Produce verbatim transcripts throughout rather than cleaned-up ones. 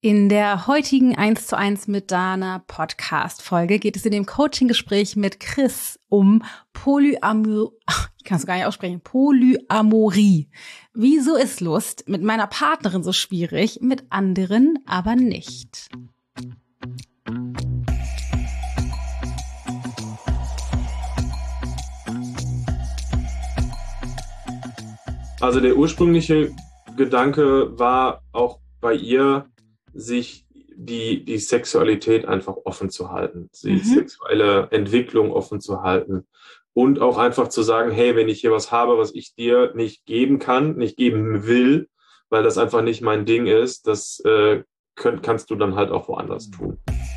In der heutigen eins zu eins mit Dana Podcast-Folge geht es in dem Coaching-Gespräch mit Chris um Polyamor- ich kann es gar nicht aussprechen, Polyamorie. Wieso ist Lust mit meiner Partnerin so schwierig, mit anderen aber nicht? Also der ursprüngliche Gedanke war auch bei ihr, sich die, die Sexualität einfach offen zu halten, die mhm. sexuelle Entwicklung offen zu halten und auch einfach zu sagen, hey, wenn ich hier was habe, was ich dir nicht geben kann, nicht geben will, weil das einfach nicht mein Ding ist, das äh, könnt, kannst du dann halt auch woanders tun.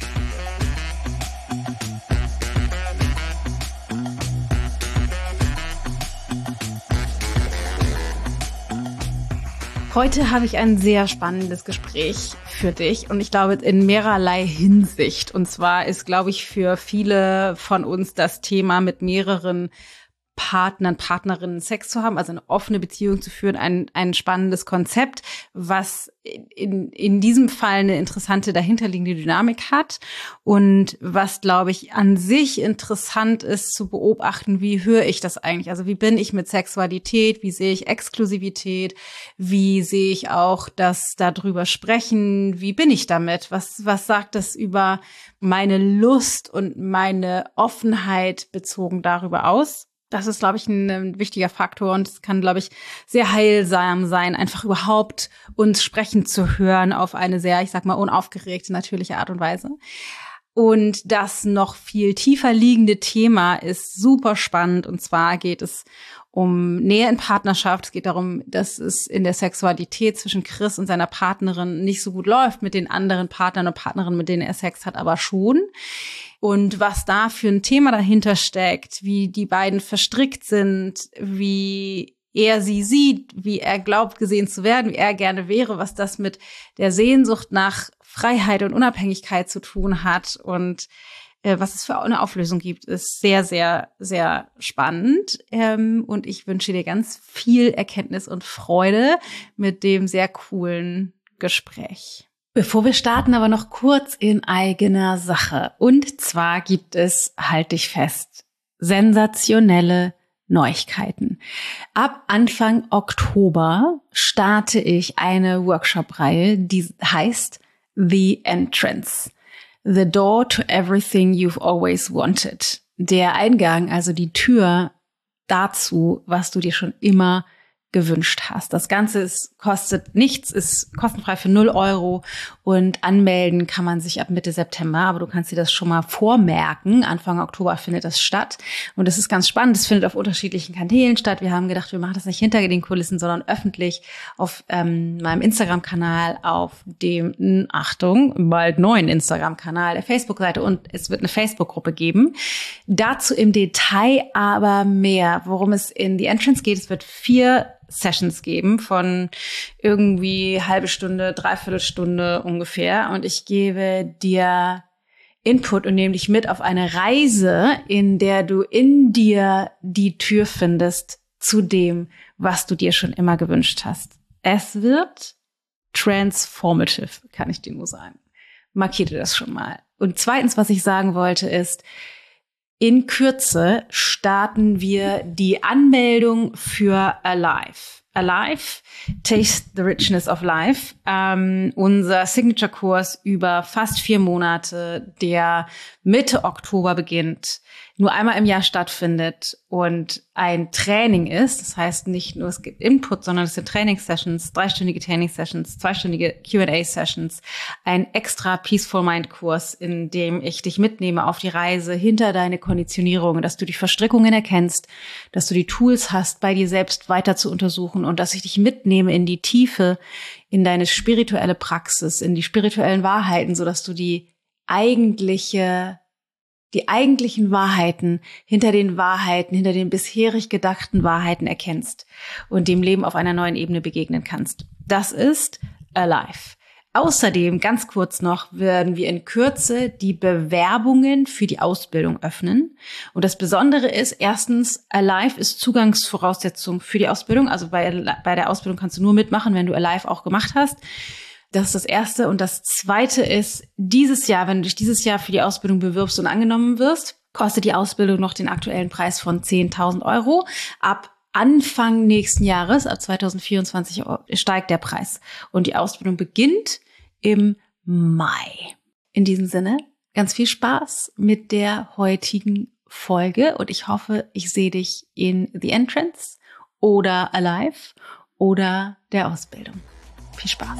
Heute habe ich ein sehr spannendes Gespräch für dich und ich glaube in mehrerlei Hinsicht. Und zwar ist, glaube ich, für viele von uns das Thema, mit mehreren Partnern, Partnerinnen Sex zu haben, also eine offene Beziehung zu führen, ein, ein spannendes Konzept, was in, in diesem Fall eine interessante dahinterliegende Dynamik hat und was, glaube ich, an sich interessant ist zu beobachten, wie höre ich das eigentlich? Also wie bin ich mit Sexualität? Wie sehe ich Exklusivität? Wie sehe ich auch das darüber sprechen? Wie bin ich damit? Was, was sagt das über meine Lust und meine Offenheit bezogen darüber aus? Das ist, glaube ich, ein, ein wichtiger Faktor und es kann, glaube ich, sehr heilsam sein, einfach überhaupt uns sprechen zu hören auf eine sehr, ich sag mal, unaufgeregte, natürliche Art und Weise. Und das noch viel tiefer liegende Thema ist super spannend und zwar geht es um Nähe in Partnerschaft. Es geht darum, dass es in der Sexualität zwischen Chris und seiner Partnerin nicht so gut läuft mit den anderen Partnern und Partnerinnen, mit denen er Sex hat, aber schon. Und was da für ein Thema dahinter steckt, wie die beiden verstrickt sind, wie er sie sieht, wie er glaubt, gesehen zu werden, wie er gerne wäre, was das mit der Sehnsucht nach Freiheit und Unabhängigkeit zu tun hat und äh, was es für eine Auflösung gibt, ist sehr, sehr, sehr spannend. Ähm, und ich wünsche dir ganz viel Erkenntnis und Freude mit dem sehr coolen Gespräch. Bevor wir starten, aber noch kurz in eigener Sache. Und zwar gibt es, halt dich fest, sensationelle Neuigkeiten. Ab Anfang Oktober starte ich eine Workshop-Reihe, die heißt The Entrance. The Door to Everything You've Always Wanted. Der Eingang, also die Tür dazu, was du dir schon immer gewünscht hast. Das Ganze ist, kostet nichts, ist kostenfrei für null Euro und anmelden kann man sich ab Mitte September, aber du kannst dir das schon mal vormerken. Anfang Oktober findet das statt und es ist ganz spannend. Es findet auf unterschiedlichen Kanälen statt. Wir haben gedacht, wir machen das nicht hinter den Kulissen, sondern öffentlich auf ähm, meinem Instagram-Kanal, auf dem, Achtung, bald neuen Instagram-Kanal, der Facebook-Seite und es wird eine Facebook-Gruppe geben. Dazu im Detail aber mehr, worum es in The Entrance geht. Es wird vier Sessions geben von irgendwie halbe Stunde, dreiviertel Stunde ungefähr. Und ich gebe dir Input und nehme dich mit auf eine Reise, in der du in dir die Tür findest zu dem, was du dir schon immer gewünscht hast. Es wird transformative, kann ich dir nur sagen. Markier dir das schon mal. Und zweitens, was ich sagen wollte, ist, in Kürze starten wir die Anmeldung für Alive. Alive, Taste the Richness of Life, ähm, unser Signature-Kurs über fast vier Monate, der Mitte Oktober beginnt, nur einmal im Jahr stattfindet und ein Training ist. Das heißt nicht nur, es gibt Input, sondern es sind Trainingssessions, dreistündige Trainingssessions, zweistündige Q and A-Sessions, ein extra Peaceful Mind-Kurs, in dem ich dich mitnehme auf die Reise hinter deine Konditionierung, dass du die Verstrickungen erkennst, dass du die Tools hast, bei dir selbst weiter zu untersuchen und dass ich dich mitnehme in die Tiefe, in deine spirituelle Praxis, in die spirituellen Wahrheiten, sodass du die eigentliche die eigentlichen Wahrheiten hinter den Wahrheiten, hinter den bisherig gedachten Wahrheiten erkennst und dem Leben auf einer neuen Ebene begegnen kannst. Das ist Alive. Außerdem, ganz kurz noch, werden wir in Kürze die Bewerbungen für die Ausbildung öffnen. Und das Besondere ist, erstens, Alive ist Zugangsvoraussetzung für die Ausbildung. Also bei, bei der Ausbildung kannst du nur mitmachen, wenn du Alive auch gemacht hast. Das ist das Erste. Und das Zweite ist, dieses Jahr, wenn du dich dieses Jahr für die Ausbildung bewirbst und angenommen wirst, kostet die Ausbildung noch den aktuellen Preis von zehntausend Euro. Ab Anfang nächsten Jahres, ab zwanzig vierundzwanzig, steigt der Preis. Und die Ausbildung beginnt im Mai. In diesem Sinne, ganz viel Spaß mit der heutigen Folge. Und ich hoffe, ich sehe dich in The Entrance oder Alive oder der Ausbildung. Viel Spaß.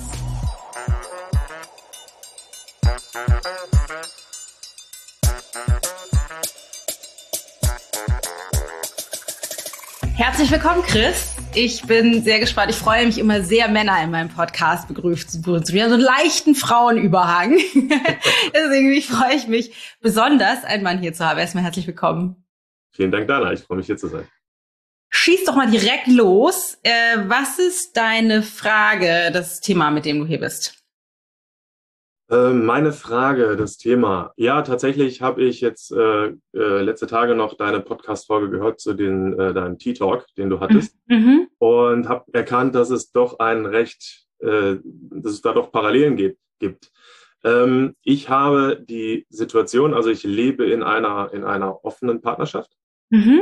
Herzlich willkommen, Chris. Ich bin sehr gespannt. Ich freue mich immer sehr, Männer in meinem Podcast begrüßt zu begrüßen. Wir haben so einen leichten Frauenüberhang. Deswegen freue ich mich besonders, einen Mann hier zu haben. Erstmal herzlich willkommen. Vielen Dank, Dana. Ich freue mich, hier zu sein. Schieß doch mal direkt los. Äh, was ist deine Frage, das Thema, mit dem du hier bist? Meine Frage, das Thema. Ja, tatsächlich habe ich jetzt äh, äh, letzte Tage noch deine Podcast-Folge gehört zu den, äh, deinem Tea-Talk, den du hattest. Mhm. Und habe erkannt, dass es doch ein recht, äh, dass es da doch Parallelen gibt. gibt. Ähm, ich habe die Situation, also ich lebe in einer, in einer offenen Partnerschaft mhm.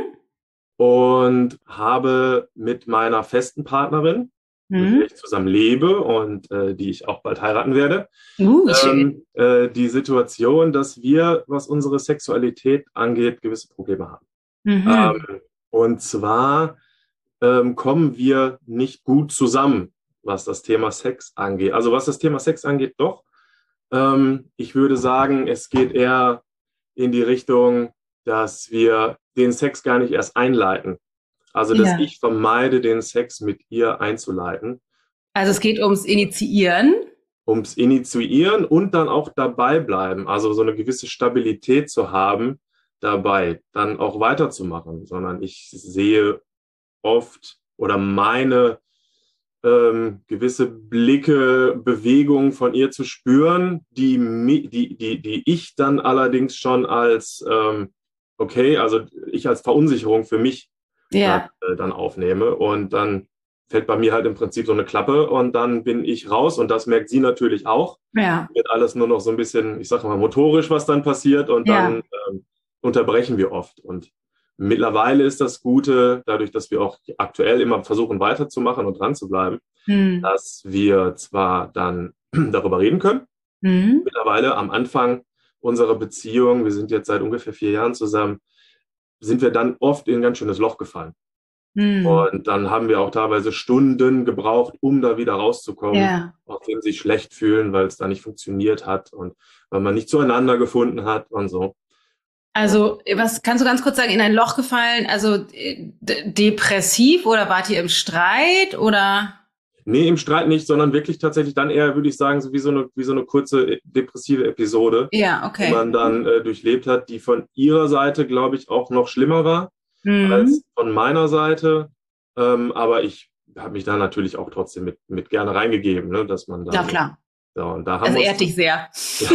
und habe mit meiner festen Partnerin, mit der ich zusammen lebe und äh, die ich auch bald heiraten werde, uh, ähm, äh, die Situation, dass wir, was unsere Sexualität angeht, gewisse Probleme haben. Mhm. Ähm, und zwar ähm, kommen wir nicht gut zusammen, was das Thema Sex angeht. Also was das Thema Sex angeht, doch. Ähm, ich würde sagen, es geht eher in die Richtung, dass wir den Sex gar nicht erst einleiten. Also, dass ja. ich vermeide, den Sex mit ihr einzuleiten. Also, es geht ums Initiieren? Ums Initiieren und dann auch dabei bleiben. Also, so eine gewisse Stabilität zu haben, dabei dann auch weiterzumachen. Sondern ich sehe oft oder meine ähm, gewisse Blicke, Bewegungen von ihr zu spüren, die, die, die, die ich dann allerdings schon als, ähm, okay, also ich als Verunsicherung für mich Ja. Dann, äh, dann aufnehme und dann fällt bei mir halt im Prinzip so eine Klappe und dann bin ich raus und das merkt sie natürlich auch. Ja. Wird alles nur noch so ein bisschen, ich sage mal, motorisch, was dann passiert und ja. dann ähm, unterbrechen wir oft. Und mittlerweile ist das Gute, dadurch, dass wir auch aktuell immer versuchen weiterzumachen und dran zu bleiben, hm. dass wir zwar dann darüber reden können, hm. mittlerweile am Anfang unserer Beziehung, wir sind jetzt seit ungefähr vier Jahren zusammen, sind wir dann oft in ein ganz schönes Loch gefallen. Hm. Und dann haben wir auch teilweise Stunden gebraucht, um da wieder rauszukommen, ja. auf dem sich schlecht fühlen, weil es da nicht funktioniert hat und weil man nicht zueinander gefunden hat und so. Also, was kannst du ganz kurz sagen, in ein Loch gefallen, also d- depressiv oder wart ihr im Streit oder? Nee, im Streit nicht, sondern wirklich tatsächlich dann eher, würde ich sagen, so wie so eine, wie so eine kurze depressive Episode, ja, okay. die man dann äh, durchlebt hat, die von ihrer Seite, glaube ich, auch noch schlimmer war mhm. als von meiner Seite. Ähm, aber ich habe mich da natürlich auch trotzdem mit, mit gerne reingegeben, ne, dass man da. Ja, klar. So, und da haben das wir ehrt dich sehr.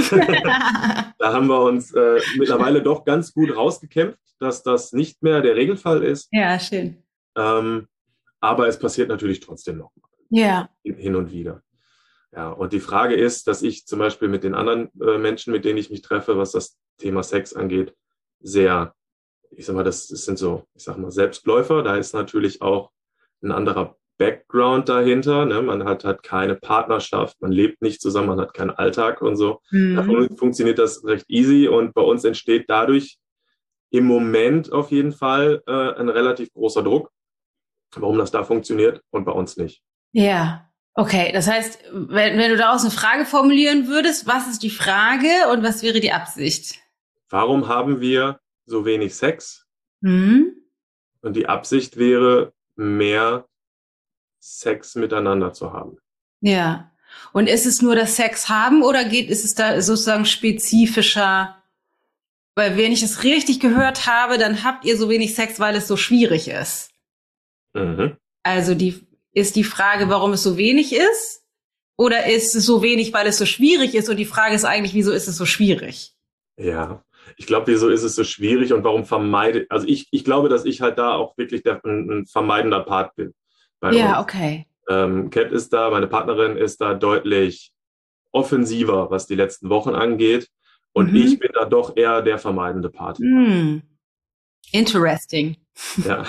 Da haben wir uns äh, mittlerweile doch ganz gut rausgekämpft, dass das nicht mehr der Regelfall ist. Ja, schön. Ähm, aber es passiert natürlich trotzdem noch. Ja. Hin und wieder. Ja, und die Frage ist, dass ich zum Beispiel mit den anderen äh, Menschen, mit denen ich mich treffe, was das Thema Sex angeht, sehr, ich sag mal, das, das sind so, ich sag mal, Selbstläufer. Da ist natürlich auch ein anderer Background dahinter. Ne? Man hat halt keine Partnerschaft, man lebt nicht zusammen, man hat keinen Alltag und so. Mhm. Da fun- funktioniert das recht easy und bei uns entsteht dadurch im Moment auf jeden Fall äh, ein relativ großer Druck, warum das da funktioniert und bei uns nicht. Ja, okay. Das heißt, wenn, wenn du daraus eine Frage formulieren würdest, was ist die Frage und was wäre die Absicht? Warum haben wir so wenig Sex? Mhm. Und die Absicht wäre, mehr Sex miteinander zu haben. Ja. Und ist es nur das Sex haben oder geht, ist es da sozusagen spezifischer? Weil wenn ich es richtig gehört habe, dann habt ihr so wenig Sex, weil es so schwierig ist. Mhm. Also die ist die Frage, warum es so wenig ist? Oder ist es so wenig, weil es so schwierig ist? Und die Frage ist eigentlich, wieso ist es so schwierig? Ja, ich glaube, wieso ist es so schwierig und warum vermeide, also ich, ich glaube, dass ich halt da auch wirklich der, ein, ein vermeidender Part bin. Ja, uns. Okay. Ähm, Kat ist da, meine Partnerin ist da deutlich offensiver, was die letzten Wochen angeht. Und mhm. ich bin da doch eher der vermeidende Part. Mm. Interesting. Ja.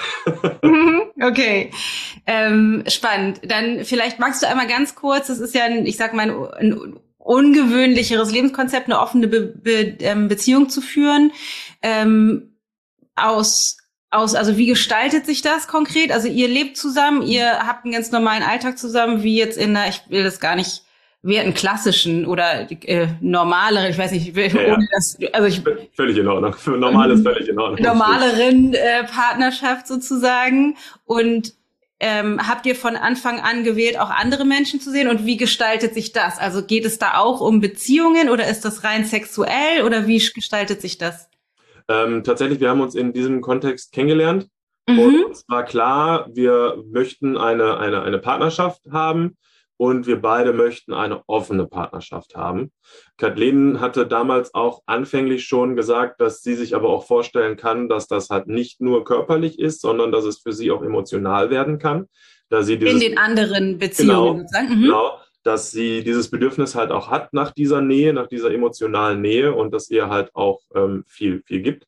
Okay, ähm, spannend. Dann vielleicht magst du einmal ganz kurz, das ist ja, ein, ich sag mal, ein, ein ungewöhnlicheres Lebenskonzept, eine offene Be- Be- ähm, Beziehung zu führen. Ähm, aus, aus, also wie gestaltet sich das konkret? Also ihr lebt zusammen, ihr habt einen ganz normalen Alltag zusammen, wie jetzt in einer, ich will das gar nicht, wir einen klassischen oder äh, normaleren, ich weiß nicht, ja, ohne ja. das, also ich völlig in Ordnung. Normal ist völlig in Ordnung. Normaleren äh, Partnerschaft sozusagen. Und ähm, habt ihr von Anfang an gewählt, auch andere Menschen zu sehen? Und wie gestaltet sich das? Also geht es da auch um Beziehungen oder ist das rein sexuell oder wie gestaltet sich das? Ähm, tatsächlich, wir haben uns in diesem Kontext kennengelernt. Mhm. Und uns war klar, wir möchten eine, eine, eine Partnerschaft haben. Und wir beide möchten eine offene Partnerschaft haben. Kathleen hatte damals auch anfänglich schon gesagt, dass sie sich aber auch vorstellen kann, dass das halt nicht nur körperlich ist, sondern dass es für sie auch emotional werden kann. Da sie dieses, in den anderen Beziehungen genau, sozusagen. Mhm. Genau, dass sie dieses Bedürfnis halt auch hat nach dieser Nähe, nach dieser emotionalen Nähe und dass ihr halt auch ähm, viel, viel gibt.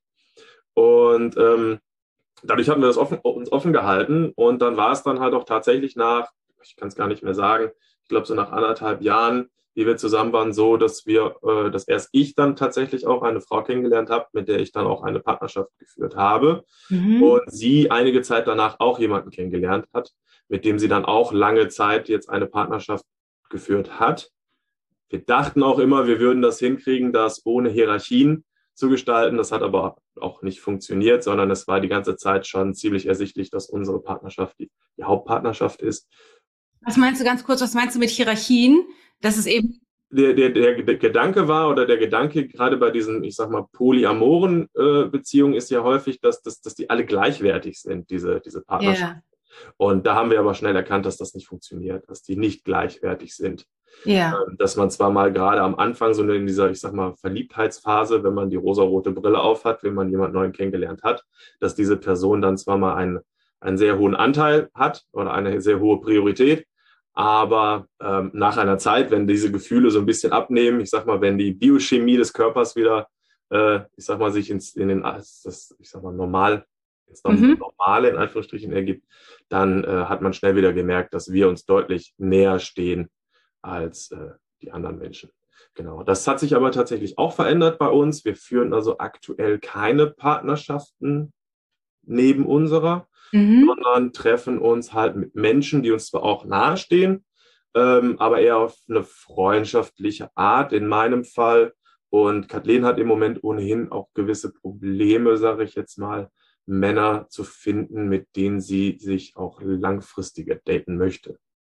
Und ähm, dadurch hatten wir das offen, uns offen gehalten und dann war es dann halt auch tatsächlich nach, ich kann es gar nicht mehr sagen, ich glaube so nach anderthalb Jahren, wie wir zusammen waren, so, dass wir, äh, dass erst ich dann tatsächlich auch eine Frau kennengelernt habe, mit der ich dann auch eine Partnerschaft geführt habe. Mhm. Und sie einige Zeit danach auch jemanden kennengelernt hat, mit dem sie dann auch lange Zeit jetzt eine Partnerschaft geführt hat. Wir dachten auch immer, wir würden das hinkriegen, das ohne Hierarchien zu gestalten. Das hat aber auch nicht funktioniert, sondern es war die ganze Zeit schon ziemlich ersichtlich, dass unsere Partnerschaft die, die Hauptpartnerschaft ist. Was meinst du ganz kurz, was meinst du mit Hierarchien? Das ist eben Der, der, der, der Gedanke war oder der Gedanke gerade bei diesen, ich sag mal, polyamoren äh, Beziehungen ist ja häufig, dass, dass, dass die alle gleichwertig sind, diese, diese Partnerschaft. Yeah. Und da haben wir aber schnell erkannt, dass das nicht funktioniert, dass die nicht gleichwertig sind. Ja. Ähm, dass man zwar mal gerade am Anfang so in dieser, ich sag mal, Verliebtheitsphase, wenn man die rosarote Brille aufhat, wenn man jemanden neuen kennengelernt hat, dass diese Person dann zwar mal einen, einen sehr hohen Anteil hat oder eine sehr hohe Priorität, aber ähm, nach einer Zeit, wenn diese Gefühle so ein bisschen abnehmen, ich sag mal, wenn die Biochemie des Körpers wieder, äh, ich sag mal, sich ins, in den, das, ich sag mal, normal, ins mhm. Normale in Anführungsstrichen ergibt, dann äh, hat man schnell wieder gemerkt, dass wir uns deutlich näher stehen als äh, die anderen Menschen. Genau. Das hat sich aber tatsächlich auch verändert bei uns. Wir führen also aktuell keine Partnerschaften neben unserer, mhm. sondern treffen uns halt mit Menschen, die uns zwar auch nahestehen, ähm, aber eher auf eine freundschaftliche Art in meinem Fall. Und Kathleen hat im Moment ohnehin auch gewisse Probleme, sage ich jetzt mal, Männer zu finden, mit denen sie sich auch langfristiger daten möchte.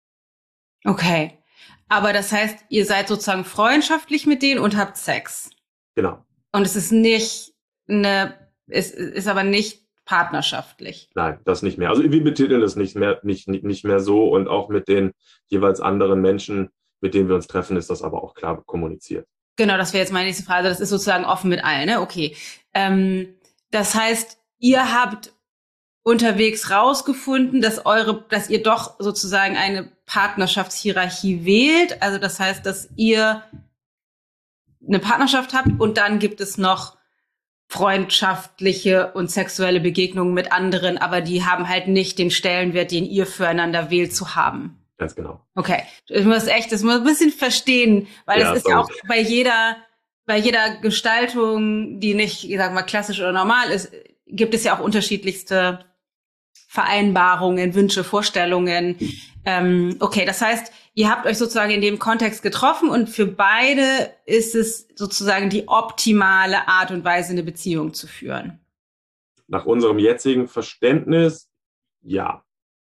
Okay. Aber das heißt, ihr seid sozusagen freundschaftlich mit denen und habt Sex. Genau. Und es ist nicht eine, es ist aber nicht partnerschaftlich. Nein, das nicht mehr. Also wir betiteln es nicht mehr, nicht, nicht, nicht mehr so und auch mit den jeweils anderen Menschen, mit denen wir uns treffen, ist das aber auch klar kommuniziert. Genau, das wäre jetzt meine nächste Frage. Das ist sozusagen offen mit allen, ne? Okay. Ähm, das heißt, ihr habt unterwegs rausgefunden, dass eure, dass ihr doch sozusagen eine Partnerschaftshierarchie wählt. Also das heißt, dass ihr eine Partnerschaft habt und dann gibt es noch freundschaftliche und sexuelle Begegnungen mit anderen, aber die haben halt nicht den Stellenwert, den ihr füreinander wählt zu haben. Ganz genau. Okay, ich muss echt, das muss ein bisschen verstehen, weil es ja, ist sorry. ja auch bei jeder, bei jeder Gestaltung, die nicht, ich sag mal, klassisch oder normal ist, gibt es ja auch unterschiedlichste Vereinbarungen, Wünsche, Vorstellungen. Ähm, okay, das heißt, ihr habt euch sozusagen in dem Kontext getroffen und für beide ist es sozusagen die optimale Art und Weise, eine Beziehung zu führen. Nach unserem jetzigen Verständnis, ja.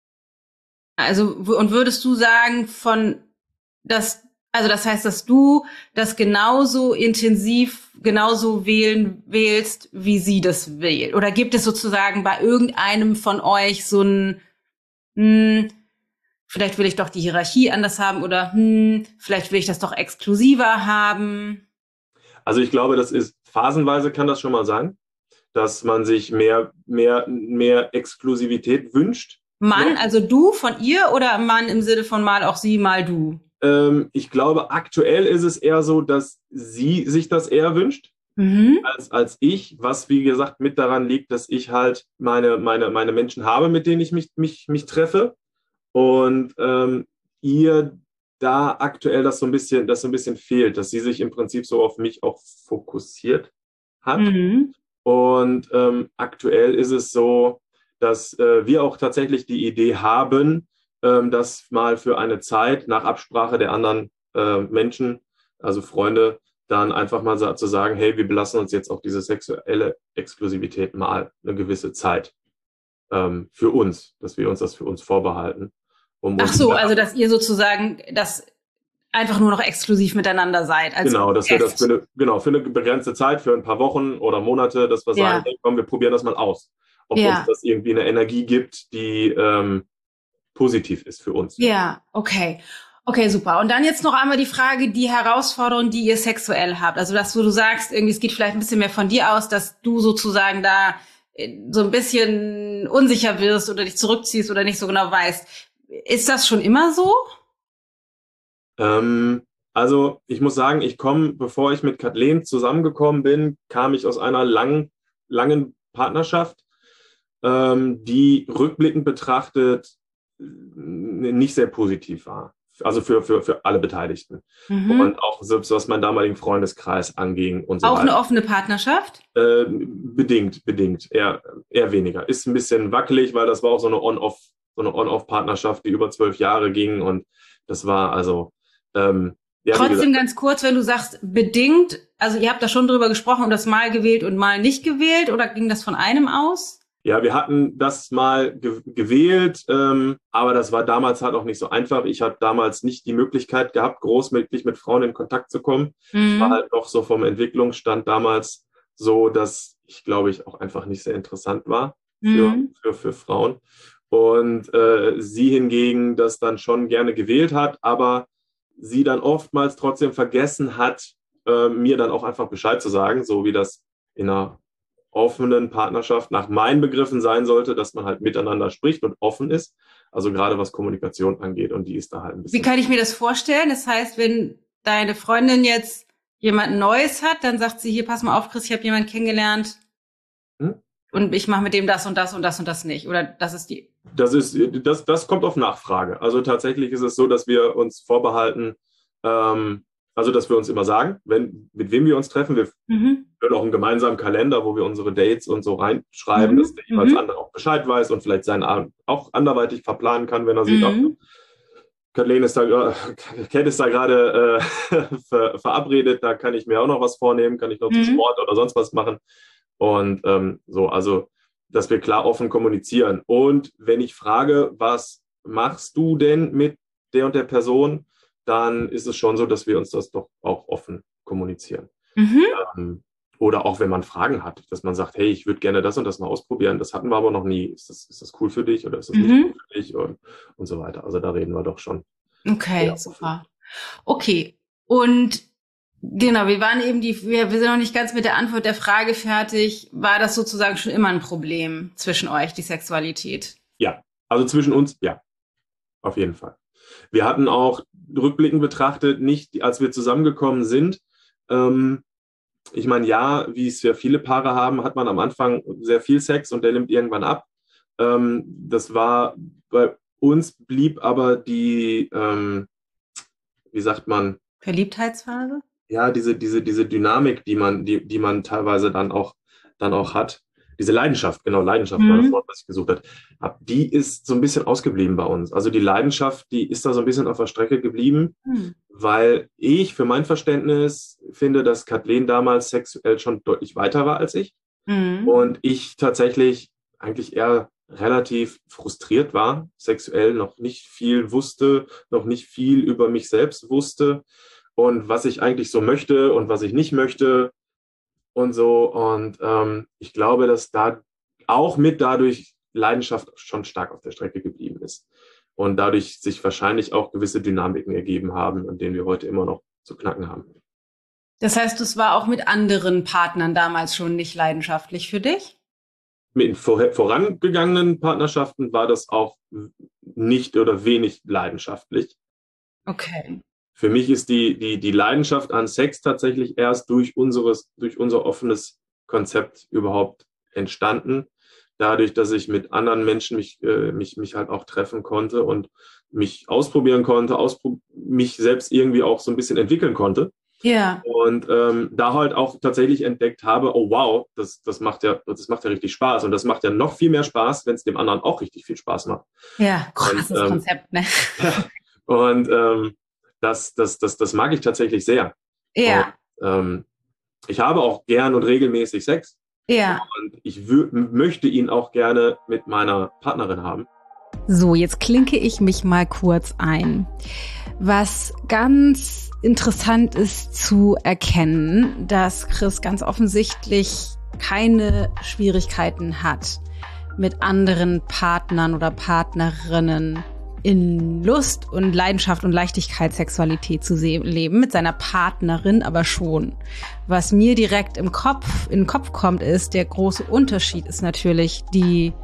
Also, und würdest du sagen, von das, also das heißt, dass du das genauso intensiv, genauso wählen wählst, wie sie das wählt? Oder gibt es sozusagen bei irgendeinem von euch so ein, hm, vielleicht will ich doch die Hierarchie anders haben oder hm, vielleicht will ich das doch exklusiver haben? Also ich glaube, das ist phasenweise kann das schon mal sein, dass man sich mehr, mehr, mehr Exklusivität wünscht. Mann, also du von ihr oder Mann im Sinne von mal auch sie, mal du? Ähm, ich glaube, aktuell ist es eher so, dass sie sich das eher wünscht. Mhm. Als, als ich, was wie gesagt mit daran liegt, dass ich halt meine, meine, meine Menschen habe, mit denen ich mich, mich, mich treffe und ähm, ihr da aktuell das so ein bisschen, das so ein bisschen fehlt, dass sie sich im Prinzip so auf mich auch fokussiert hat. Mhm. Und ähm, aktuell ist es so, dass äh, wir auch tatsächlich die Idee haben, ähm, das mal für eine Zeit nach Absprache der anderen äh, Menschen, also Freunde, dann einfach mal zu sagen, hey, wir belassen uns jetzt auch diese sexuelle Exklusivität mal eine gewisse Zeit ähm, für uns, dass wir uns das für uns vorbehalten. Um Ach so, also dass ihr sozusagen das einfach nur noch exklusiv miteinander seid. Als genau, dass wir das für eine, genau, für eine begrenzte Zeit, für ein paar Wochen oder Monate, dass wir sagen, ja. hey, komm, wir probieren das mal aus. Ob ja. uns das irgendwie eine Energie gibt, die ähm, positiv ist für uns. Ja, okay. Okay, super. Und dann jetzt noch einmal die Frage, die Herausforderung, die ihr sexuell habt. Also, dass du, du sagst, irgendwie, es geht vielleicht ein bisschen mehr von dir aus, dass du sozusagen da so ein bisschen unsicher wirst oder dich zurückziehst oder nicht so genau weißt. Ist das schon immer so? Ähm, also, ich muss sagen, ich komme, bevor ich mit Kathleen zusammengekommen bin, kam ich aus einer langen, langen Partnerschaft, ähm, die rückblickend betrachtet nicht sehr positiv war. Also für, für, für alle Beteiligten. Mhm. Und auch selbst was meinen damaligen Freundeskreis anging und so auch weiter. Eine offene Partnerschaft? Äh, bedingt, bedingt. Eher, eher weniger. Ist ein bisschen wackelig, weil das war auch so eine On-Off, so eine On-Off-Partnerschaft, die über zwölf Jahre ging. Und das war also ähm, ja, trotzdem ganz kurz, wenn du sagst bedingt, also ihr habt da schon drüber gesprochen und das mal gewählt und mal nicht gewählt, oder ging das von einem aus? Ja, wir hatten das mal ge- gewählt, ähm, aber das war damals halt auch nicht so einfach. Ich hatte damals nicht die Möglichkeit gehabt, großmäßig mit Frauen in Kontakt zu kommen. Mhm. Ich war halt noch so vom Entwicklungsstand damals so, dass ich, glaube ich, auch einfach nicht sehr interessant war für, mhm. für, für Frauen. Und äh, sie hingegen das dann schon gerne gewählt hat, aber sie dann oftmals trotzdem vergessen hat, äh, mir dann auch einfach Bescheid zu sagen, so wie das in einer offenen Partnerschaft nach meinen Begriffen sein sollte, dass man halt miteinander spricht und offen ist. Also gerade was Kommunikation angeht, und die ist da halt ein bisschen. Wie kann ich mir das vorstellen? Das heißt, wenn deine Freundin jetzt jemand Neues hat, dann sagt sie, hier, pass mal auf, Chris, ich habe jemanden kennengelernt hm? und ich mache mit dem das und das und das und das nicht. Oder das ist die. Das ist, das, das kommt auf Nachfrage. Also tatsächlich ist es so, dass wir uns vorbehalten, ähm, also dass wir uns immer sagen, wenn, mit wem wir uns treffen, wir mhm. führen auch einen gemeinsamen Kalender, wo wir unsere Dates und so reinschreiben, mhm. dass der jeweils mhm. andere auch Bescheid weiß und vielleicht seinen Abend auch anderweitig verplanen kann, wenn er sieht, mhm. Kathleen ist da, Kat ist da gerade äh, ver, verabredet, da kann ich mir auch noch was vornehmen, kann ich noch mhm. zum Sport oder sonst was machen. Und ähm, so, also, dass wir klar offen kommunizieren. Und wenn ich frage, was machst du denn mit der und der Person, dann ist es schon so, dass wir uns das doch auch offen kommunizieren. Mhm. Ähm, oder auch wenn man Fragen hat, dass man sagt, hey, ich würde gerne das und das mal ausprobieren, das hatten wir aber noch nie. Ist das, ist das cool für dich oder ist das mhm. nicht cool für dich? Und, und so weiter. Also da reden wir doch schon. Okay, super. Okay, und genau, wir waren eben die, wir, wir sind noch nicht ganz mit der Antwort der Frage fertig. War das sozusagen schon immer ein Problem zwischen euch, die Sexualität? Ja, also zwischen uns, ja, auf jeden Fall. Wir hatten auch rückblickend betrachtet, nicht, als wir zusammengekommen sind, ähm, ich meine, ja, wie es ja viele Paare haben, hat man am Anfang sehr viel Sex und der nimmt irgendwann ab. Ähm, das war, bei uns blieb aber die, ähm, wie sagt man? Verliebtheitsphase? Ja, diese, diese, diese Dynamik, die man, die, die man teilweise dann auch, dann auch hat. Diese Leidenschaft, genau, Leidenschaft mhm. war das Wort, was ich gesucht habe. Die ist so ein bisschen ausgeblieben bei uns. Also die Leidenschaft, die ist da so ein bisschen auf der Strecke geblieben, mhm. weil ich für mein Verständnis finde, dass Kathleen damals sexuell schon deutlich weiter war als ich. Mhm. Und ich tatsächlich eigentlich eher relativ frustriert war, sexuell noch nicht viel wusste, noch nicht viel über mich selbst wusste und was ich eigentlich so möchte und was ich nicht möchte. Und so, und ähm, ich glaube, dass da auch mit dadurch Leidenschaft schon stark auf der Strecke geblieben ist. Und dadurch sich wahrscheinlich auch gewisse Dynamiken ergeben haben, an denen wir heute immer noch zu knacken haben. Das heißt, es war auch mit anderen Partnern damals schon nicht leidenschaftlich für dich? Mit vor, vorangegangenen Partnerschaften war das auch nicht oder wenig leidenschaftlich. Okay. für mich ist die, die, die Leidenschaft an Sex tatsächlich erst durch unseres, durch unser offenes Konzept überhaupt entstanden. Dadurch, dass ich mit anderen Menschen mich, äh, mich, mich halt auch treffen konnte und mich ausprobieren konnte, auspro- mich selbst irgendwie auch so ein bisschen entwickeln konnte. Ja. Und ähm, da halt auch tatsächlich entdeckt habe, oh wow, das, das macht ja, das macht ja richtig Spaß. Und das macht ja noch viel mehr Spaß, wenn es dem anderen auch richtig viel Spaß macht. Ja, krasses und, ähm, Konzept, ne? Ja, und ähm, das, das, das, das mag ich tatsächlich sehr. Ja. Und, ähm, ich habe auch gern und regelmäßig Sex. Ja. Und ich w- möchte ihn auch gerne mit meiner Partnerin haben. So, jetzt klinke ich mich mal kurz ein. Was ganz interessant ist zu erkennen, dass Chris ganz offensichtlich keine Schwierigkeiten hat, mit anderen Partnern oder Partnerinnen in Lust und Leidenschaft und Leichtigkeit Sexualität zu se- leben, mit seiner Partnerin aber schon. Was mir direkt im Kopf, in den Kopf kommt, ist, der große Unterschied ist natürlich die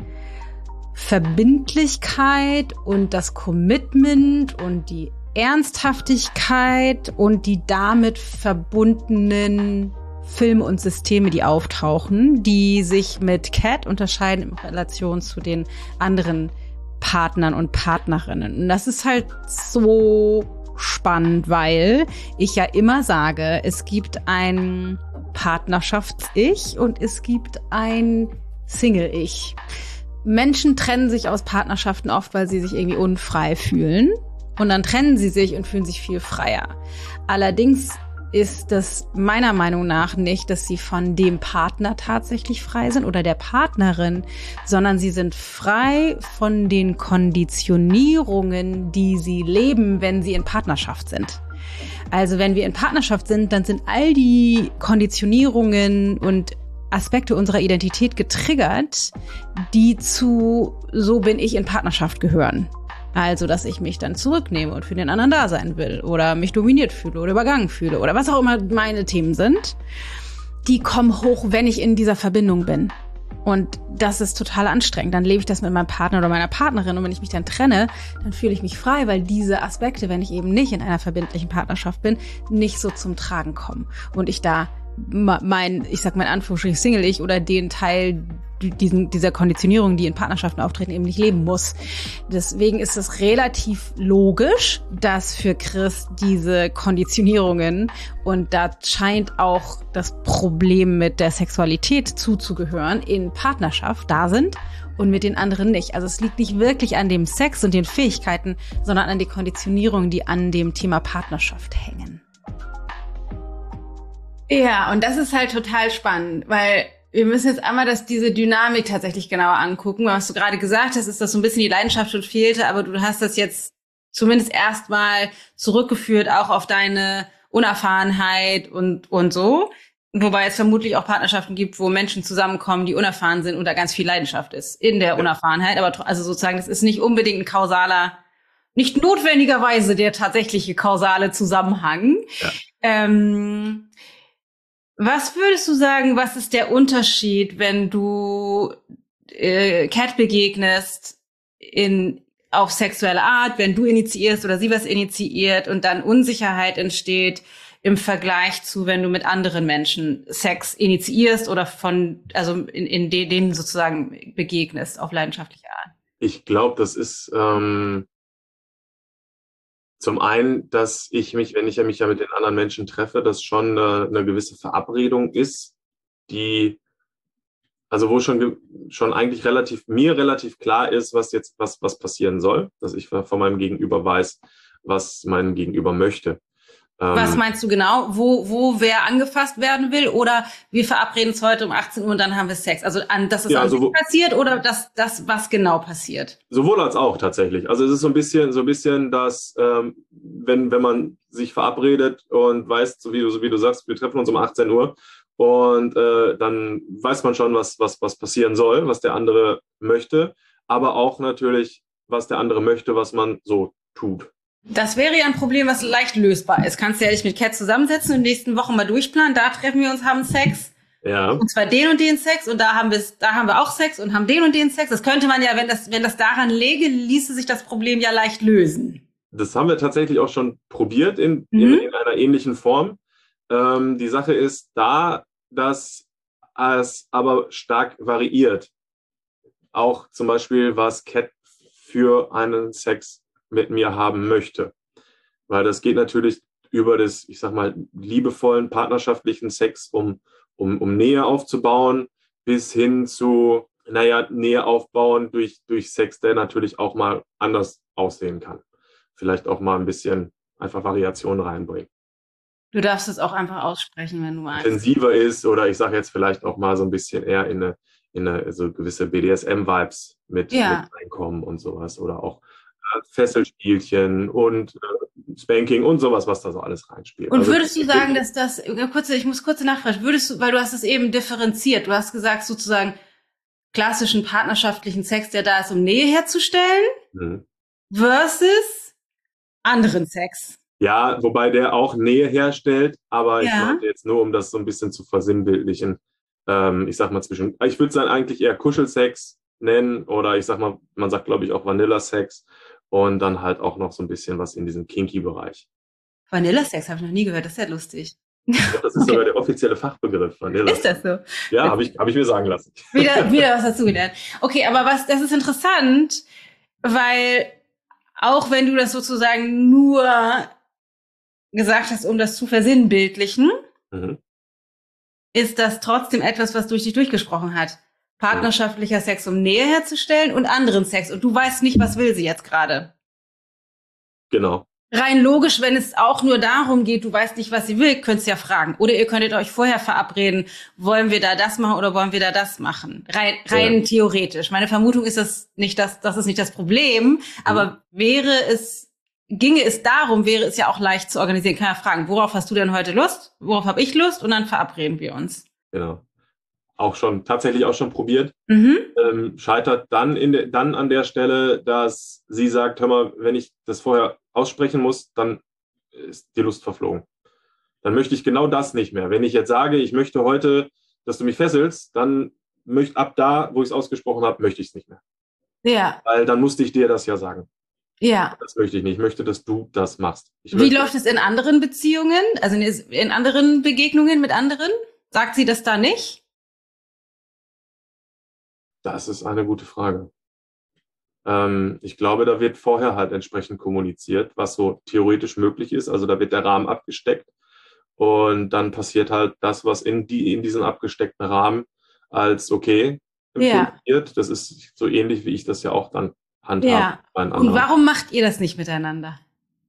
Verbindlichkeit und das Commitment und die Ernsthaftigkeit und die damit verbundenen Filme und Systeme, die auftauchen, die sich mit Cat unterscheiden in Relation zu den anderen Partnern und Partnerinnen. Und das ist halt so spannend, weil ich ja immer sage, es gibt ein Partnerschafts-Ich und es gibt ein Single-Ich. Menschen trennen sich aus Partnerschaften oft, weil sie sich irgendwie unfrei fühlen. Und dann trennen sie sich und fühlen sich viel freier. Allerdings ist das meiner Meinung nach nicht, dass sie von dem Partner tatsächlich frei sind oder der Partnerin, sondern sie sind frei von den Konditionierungen, die sie leben, wenn sie in Partnerschaft sind. Also wenn wir in Partnerschaft sind, dann sind all die Konditionierungen und Aspekte unserer Identität getriggert, die zu so bin ich in Partnerschaft gehören. Also, dass ich mich dann zurücknehme und für den anderen da sein will oder mich dominiert fühle oder übergangen fühle oder was auch immer meine Themen sind, die kommen hoch, wenn ich in dieser Verbindung bin. Und das ist total anstrengend. Dann lebe ich das mit meinem Partner oder meiner Partnerin und wenn ich mich dann trenne, dann fühle ich mich frei, weil diese Aspekte, wenn ich eben nicht in einer verbindlichen Partnerschaft bin, nicht so zum Tragen kommen. Und ich da mein, ich sag mal in Anführungsstrichen Single-Ich oder den Teil diesen, dieser Konditionierung, die in Partnerschaften auftreten, eben nicht leben muss. Deswegen ist es relativ logisch, dass für Chris diese Konditionierungen und da scheint auch das Problem mit der Sexualität zuzugehören, in Partnerschaft da sind und mit den anderen nicht. Also es liegt nicht wirklich an dem Sex und den Fähigkeiten, sondern an den Konditionierungen, die an dem Thema Partnerschaft hängen. Ja, und das ist halt total spannend, weil wir müssen jetzt einmal das, diese Dynamik tatsächlich genauer angucken. Was du gerade gesagt hast, ist, dass so ein bisschen die Leidenschaft schon fehlte, aber du hast das jetzt zumindest erstmal zurückgeführt, auch auf deine Unerfahrenheit und, und so. Wobei es vermutlich auch Partnerschaften gibt, wo Menschen zusammenkommen, die unerfahren sind und da ganz viel Leidenschaft ist in der Unerfahrenheit. Aber also sozusagen, das ist nicht unbedingt ein kausaler, nicht notwendigerweise der tatsächliche kausale Zusammenhang. Ja. Ähm, Was würdest du sagen, was ist der Unterschied, wenn du äh, Cat begegnest in auf sexuelle Art, wenn du initiierst oder sie was initiiert und dann Unsicherheit entsteht im Vergleich zu, wenn du mit anderen Menschen Sex initiierst oder von, also in, in denen sozusagen begegnest auf leidenschaftliche Art? Ich glaube, das ist ähm zum einen, dass ich mich, wenn ich mich ja mit den anderen Menschen treffe, dass schon eine, eine gewisse Verabredung ist, die, also wo schon, schon eigentlich relativ, mir relativ klar ist, was jetzt, was, was passieren soll, dass ich von meinem Gegenüber weiß, was mein Gegenüber möchte. Was meinst du genau? Wo, wo wer angefasst werden will? Oder wir verabreden es heute um achtzehn Uhr und dann haben wir Sex? Also, an, dass es ja, an also, sich passiert oder das, das, was genau passiert? Sowohl als auch tatsächlich. Also, es ist so ein bisschen, so ein bisschen, dass, ähm, wenn, wenn man sich verabredet und weiß, so wie du, so wie du sagst, wir treffen uns um achtzehn Uhr und äh, dann weiß man schon, was, was, was passieren soll, was der andere möchte, aber auch natürlich, was der andere möchte, was man so tut. Das wäre ja ein Problem, was leicht lösbar ist. Kannst du ja dich mit Cat zusammensetzen und in den nächsten Wochen mal durchplanen. Da treffen wir uns, haben Sex. Ja. Und zwar den und den Sex. Und da haben wir, da haben wir auch Sex und haben den und den Sex. Das könnte man ja, wenn das, wenn das daran läge, ließe sich das Problem ja leicht lösen. das haben wir tatsächlich auch schon probiert in, Mhm. in, in einer ähnlichen Form. Ähm, die Sache ist da, dass es aber stark variiert. Auch zum Beispiel, was Cat für einen Sex mit mir haben möchte. Weil das geht natürlich über das, ich sag mal, liebevollen, partnerschaftlichen Sex, um, um, um Nähe aufzubauen, bis hin zu, naja, Nähe aufbauen durch, durch Sex, der natürlich auch mal anders aussehen kann. Vielleicht auch mal ein bisschen einfach Variation reinbringen. Du darfst es auch einfach aussprechen, wenn du magst. Intensiver ist oder ich sage jetzt vielleicht auch mal so ein bisschen eher in eine, in eine so gewisse B D S M-Vibes mit, Ja. mit reinkommen und sowas. Oder auch äh, Fesselspielchen und äh, Spanking und sowas, was da so alles reinspielt. Und Also, würdest du sagen, dass das, kurze, ich muss kurz nachfragen, würdest du, weil du hast es eben differenziert, du hast gesagt, sozusagen klassischen partnerschaftlichen Sex, der da ist, um Nähe herzustellen, mhm. versus anderen Sex. Ja, wobei der auch Nähe herstellt, aber Ja. ich meinte jetzt nur, um das so ein bisschen zu versinnbildlichen, ähm, ich sag mal zwischen, ich würde es dann eigentlich eher Kuschelsex nennen oder ich sag mal, man sagt glaube ich auch Vanilla-Sex und dann halt auch noch so ein bisschen was in diesem Kinky-Bereich. Vanilla-Sex habe ich noch nie gehört, das ist ja lustig. Ich glaub, das ist Okay. sogar der offizielle Fachbegriff, Vanilla. Ist das so? Ja, habe ich, hab ich mir sagen lassen. Wieder, wieder was dazugelernt. Okay, aber was, das ist interessant, weil auch wenn du das sozusagen nur gesagt hast, um das zu versinnbildlichen, Mhm. ist das trotzdem etwas, was durch dich durchgesprochen hat. Partnerschaftlicher Sex, um Nähe herzustellen und anderen Sex. Und du weißt nicht, was will sie jetzt gerade. Genau. Rein logisch, wenn es auch nur darum geht, du weißt nicht, was sie will, könntest ja fragen. Oder ihr könntet euch vorher verabreden, wollen wir da das machen oder wollen wir da das machen? Rein, rein Ja. theoretisch. Meine Vermutung ist das nicht das, das ist nicht das Problem, aber wäre es, ginge es darum, wäre es ja auch leicht zu organisieren. Kann ja fragen, worauf hast du denn heute Lust? Worauf habe ich Lust? Und dann verabreden wir uns. Genau. Auch schon, tatsächlich auch schon probiert. Mhm. Ähm, scheitert dann, in de, dann an der Stelle, dass sie sagt, hör mal, wenn ich das vorher aussprechen muss, dann ist die Lust verflogen. Dann möchte ich genau das nicht mehr. Wenn ich jetzt sage, ich möchte heute, dass du mich fesselst, dann möchte ab da, wo ich es ausgesprochen habe, möchte ich es nicht mehr. Ja. Weil dann musste ich dir das ja sagen. Ja. Das möchte ich nicht. Ich möchte, dass du das machst. Ich Wie möchte, läuft es in anderen Beziehungen? Also in, in anderen Begegnungen mit anderen? Sagt sie das da nicht? Das ist eine gute Frage. Ähm, ich glaube, da wird vorher halt entsprechend kommuniziert, was so theoretisch möglich ist. Also da wird der Rahmen abgesteckt und dann passiert halt das, was in, die, in diesen abgesteckten Rahmen als okay empfunden Ja. wird. Das ist so ähnlich, wie ich das ja auch dann handhabe. Ja. bei einem Und anderen. warum macht ihr das nicht miteinander?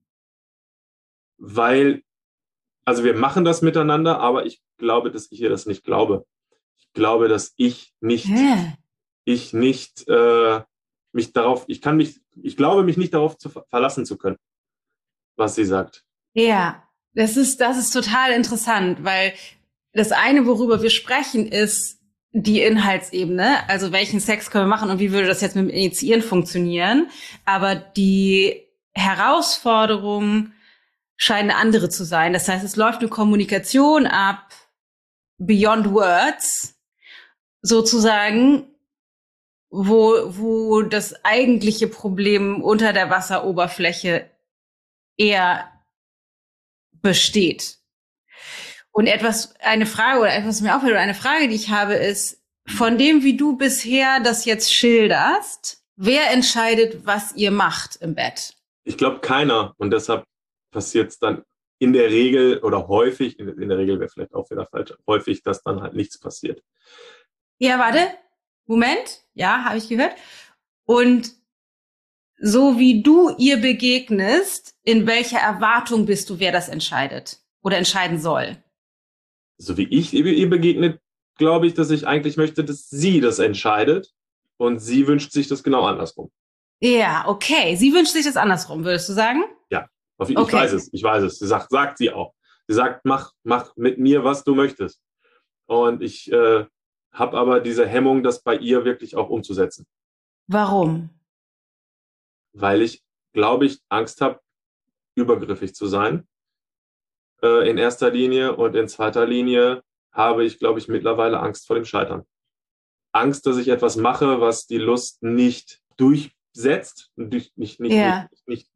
Weil, also wir machen das miteinander, aber ich glaube, dass ich ihr das nicht glaube. Ich glaube, dass ich nicht, Hä? ich nicht äh, mich darauf, ich kann mich, ich glaube, mich nicht darauf zu ver- verlassen zu können, was sie sagt. Ja, das ist, das ist total interessant, weil das eine, worüber wir sprechen, ist die Inhaltsebene. Also welchen Sex können wir machen und wie würde das jetzt mit dem Initiieren funktionieren? Aber die Herausforderung scheint eine andere zu sein. Das heißt, es läuft eine Kommunikation ab, beyond words, sozusagen, wo, wo das eigentliche Problem unter der Wasseroberfläche eher besteht. Und etwas, eine Frage oder etwas, was mir auffällt, oder eine Frage, die ich habe, ist, von dem, wie du bisher das jetzt schilderst, wer entscheidet, was ihr macht im Bett? Ich glaube keiner und deshalb passiert es dann in der Regel oder häufig, in, in der Regel wäre vielleicht auch wieder falsch, häufig, dass dann halt nichts passiert. Ja, warte, Moment, ja, habe ich gehört. Und so wie du ihr begegnest, in welcher Erwartung bist du, wer das entscheidet oder entscheiden soll? So wie ich ihr begegnet, glaube ich, dass ich eigentlich möchte, dass sie das entscheidet und sie wünscht sich das genau andersrum. Ja, okay. Sie wünscht sich das andersrum, würdest du sagen? Ja, ich Okay. weiß es, ich weiß es. Sie sagt, sagt sie auch. Sie sagt, mach, mach mit mir, was du möchtest. Und ich äh, habe aber diese Hemmung, das bei ihr wirklich auch umzusetzen. Warum? Weil ich, glaube ich, Angst habe, übergriffig zu sein. Äh, in erster Linie und in zweiter Linie habe ich, glaube ich, mittlerweile Angst vor dem Scheitern. Angst, dass ich etwas mache, was die Lust nicht durchsetzt, nicht, nicht, nicht, Ja. nicht, nicht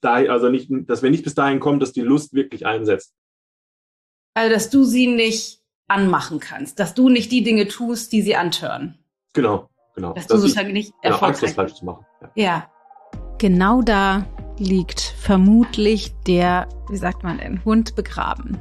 dahin, also nicht, dass wir nicht bis dahin kommen, dass die Lust wirklich einsetzt. Also, dass du sie nicht anmachen kannst, dass du nicht die Dinge tust, die sie antören. Genau, genau. Dass, dass du sozusagen nicht genau, Angst, erfolgreich das falsch zu machen. Ja. ja. Genau da liegt vermutlich der, wie sagt man denn, Hund begraben.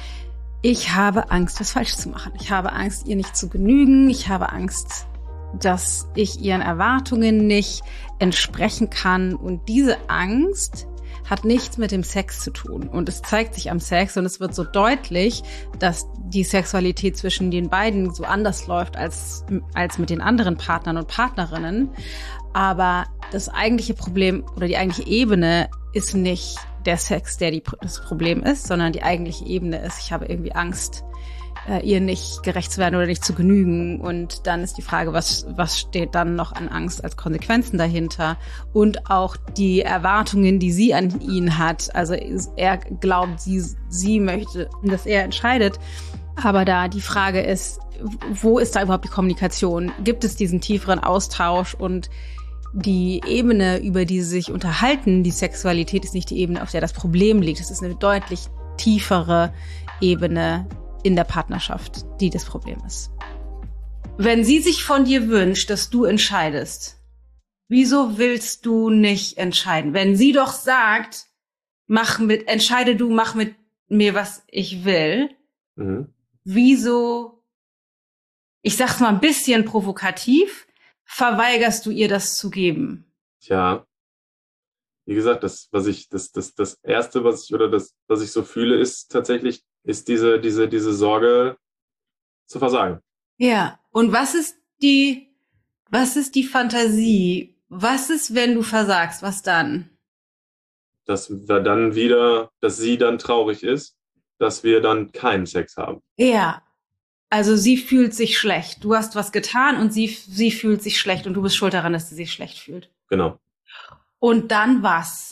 Ich habe Angst, was falsch zu machen. Ich habe Angst, ihr nicht zu genügen. Ich habe Angst, dass ich ihren Erwartungen nicht entsprechen kann. Und diese Angst hat nichts mit dem Sex zu tun. Und es zeigt sich am Sex und es wird so deutlich, dass die Sexualität zwischen den beiden so anders läuft als, als mit den anderen Partnern und Partnerinnen. Aber das eigentliche Problem oder die eigentliche Ebene ist nicht der Sex, der die, das Problem ist, sondern die eigentliche Ebene ist, ich habe irgendwie Angst, äh, ihr nicht gerecht zu werden oder nicht zu genügen. Und dann ist die Frage, was, was steht dann noch an Angst als Konsequenzen dahinter? Und auch die Erwartungen, die sie an ihn hat. Also er glaubt, sie, sie möchte, dass er entscheidet. Aber da die Frage ist, wo ist da überhaupt die Kommunikation? Gibt es diesen tieferen Austausch? Und die Ebene, über die sie sich unterhalten, die Sexualität, ist nicht die Ebene, auf der das Problem liegt. Es ist eine deutlich tiefere Ebene in der Partnerschaft, die das Problem ist. Wenn sie sich von dir wünscht, dass du entscheidest, wieso willst du nicht entscheiden? Wenn sie doch sagt, mach mit, entscheide du, mach mit mir, was ich will, mhm. Wieso, ich sag's mal ein bisschen provokativ, verweigerst du ihr das zu geben? Tja, wie gesagt, das, was ich, das, das, das Erste, was ich, oder das, was ich so fühle, ist tatsächlich, ist diese, diese, diese Sorge zu versagen. Ja. Und was ist die, was ist die Fantasie? Was ist, wenn du versagst? Was dann? Dass wir dann wieder, dass sie dann traurig ist, dass wir dann keinen Sex haben. Ja. Also sie fühlt sich schlecht. Du hast was getan und sie, sie fühlt sich schlecht und du bist schuld daran, dass sie sich schlecht fühlt. Genau. Und dann was?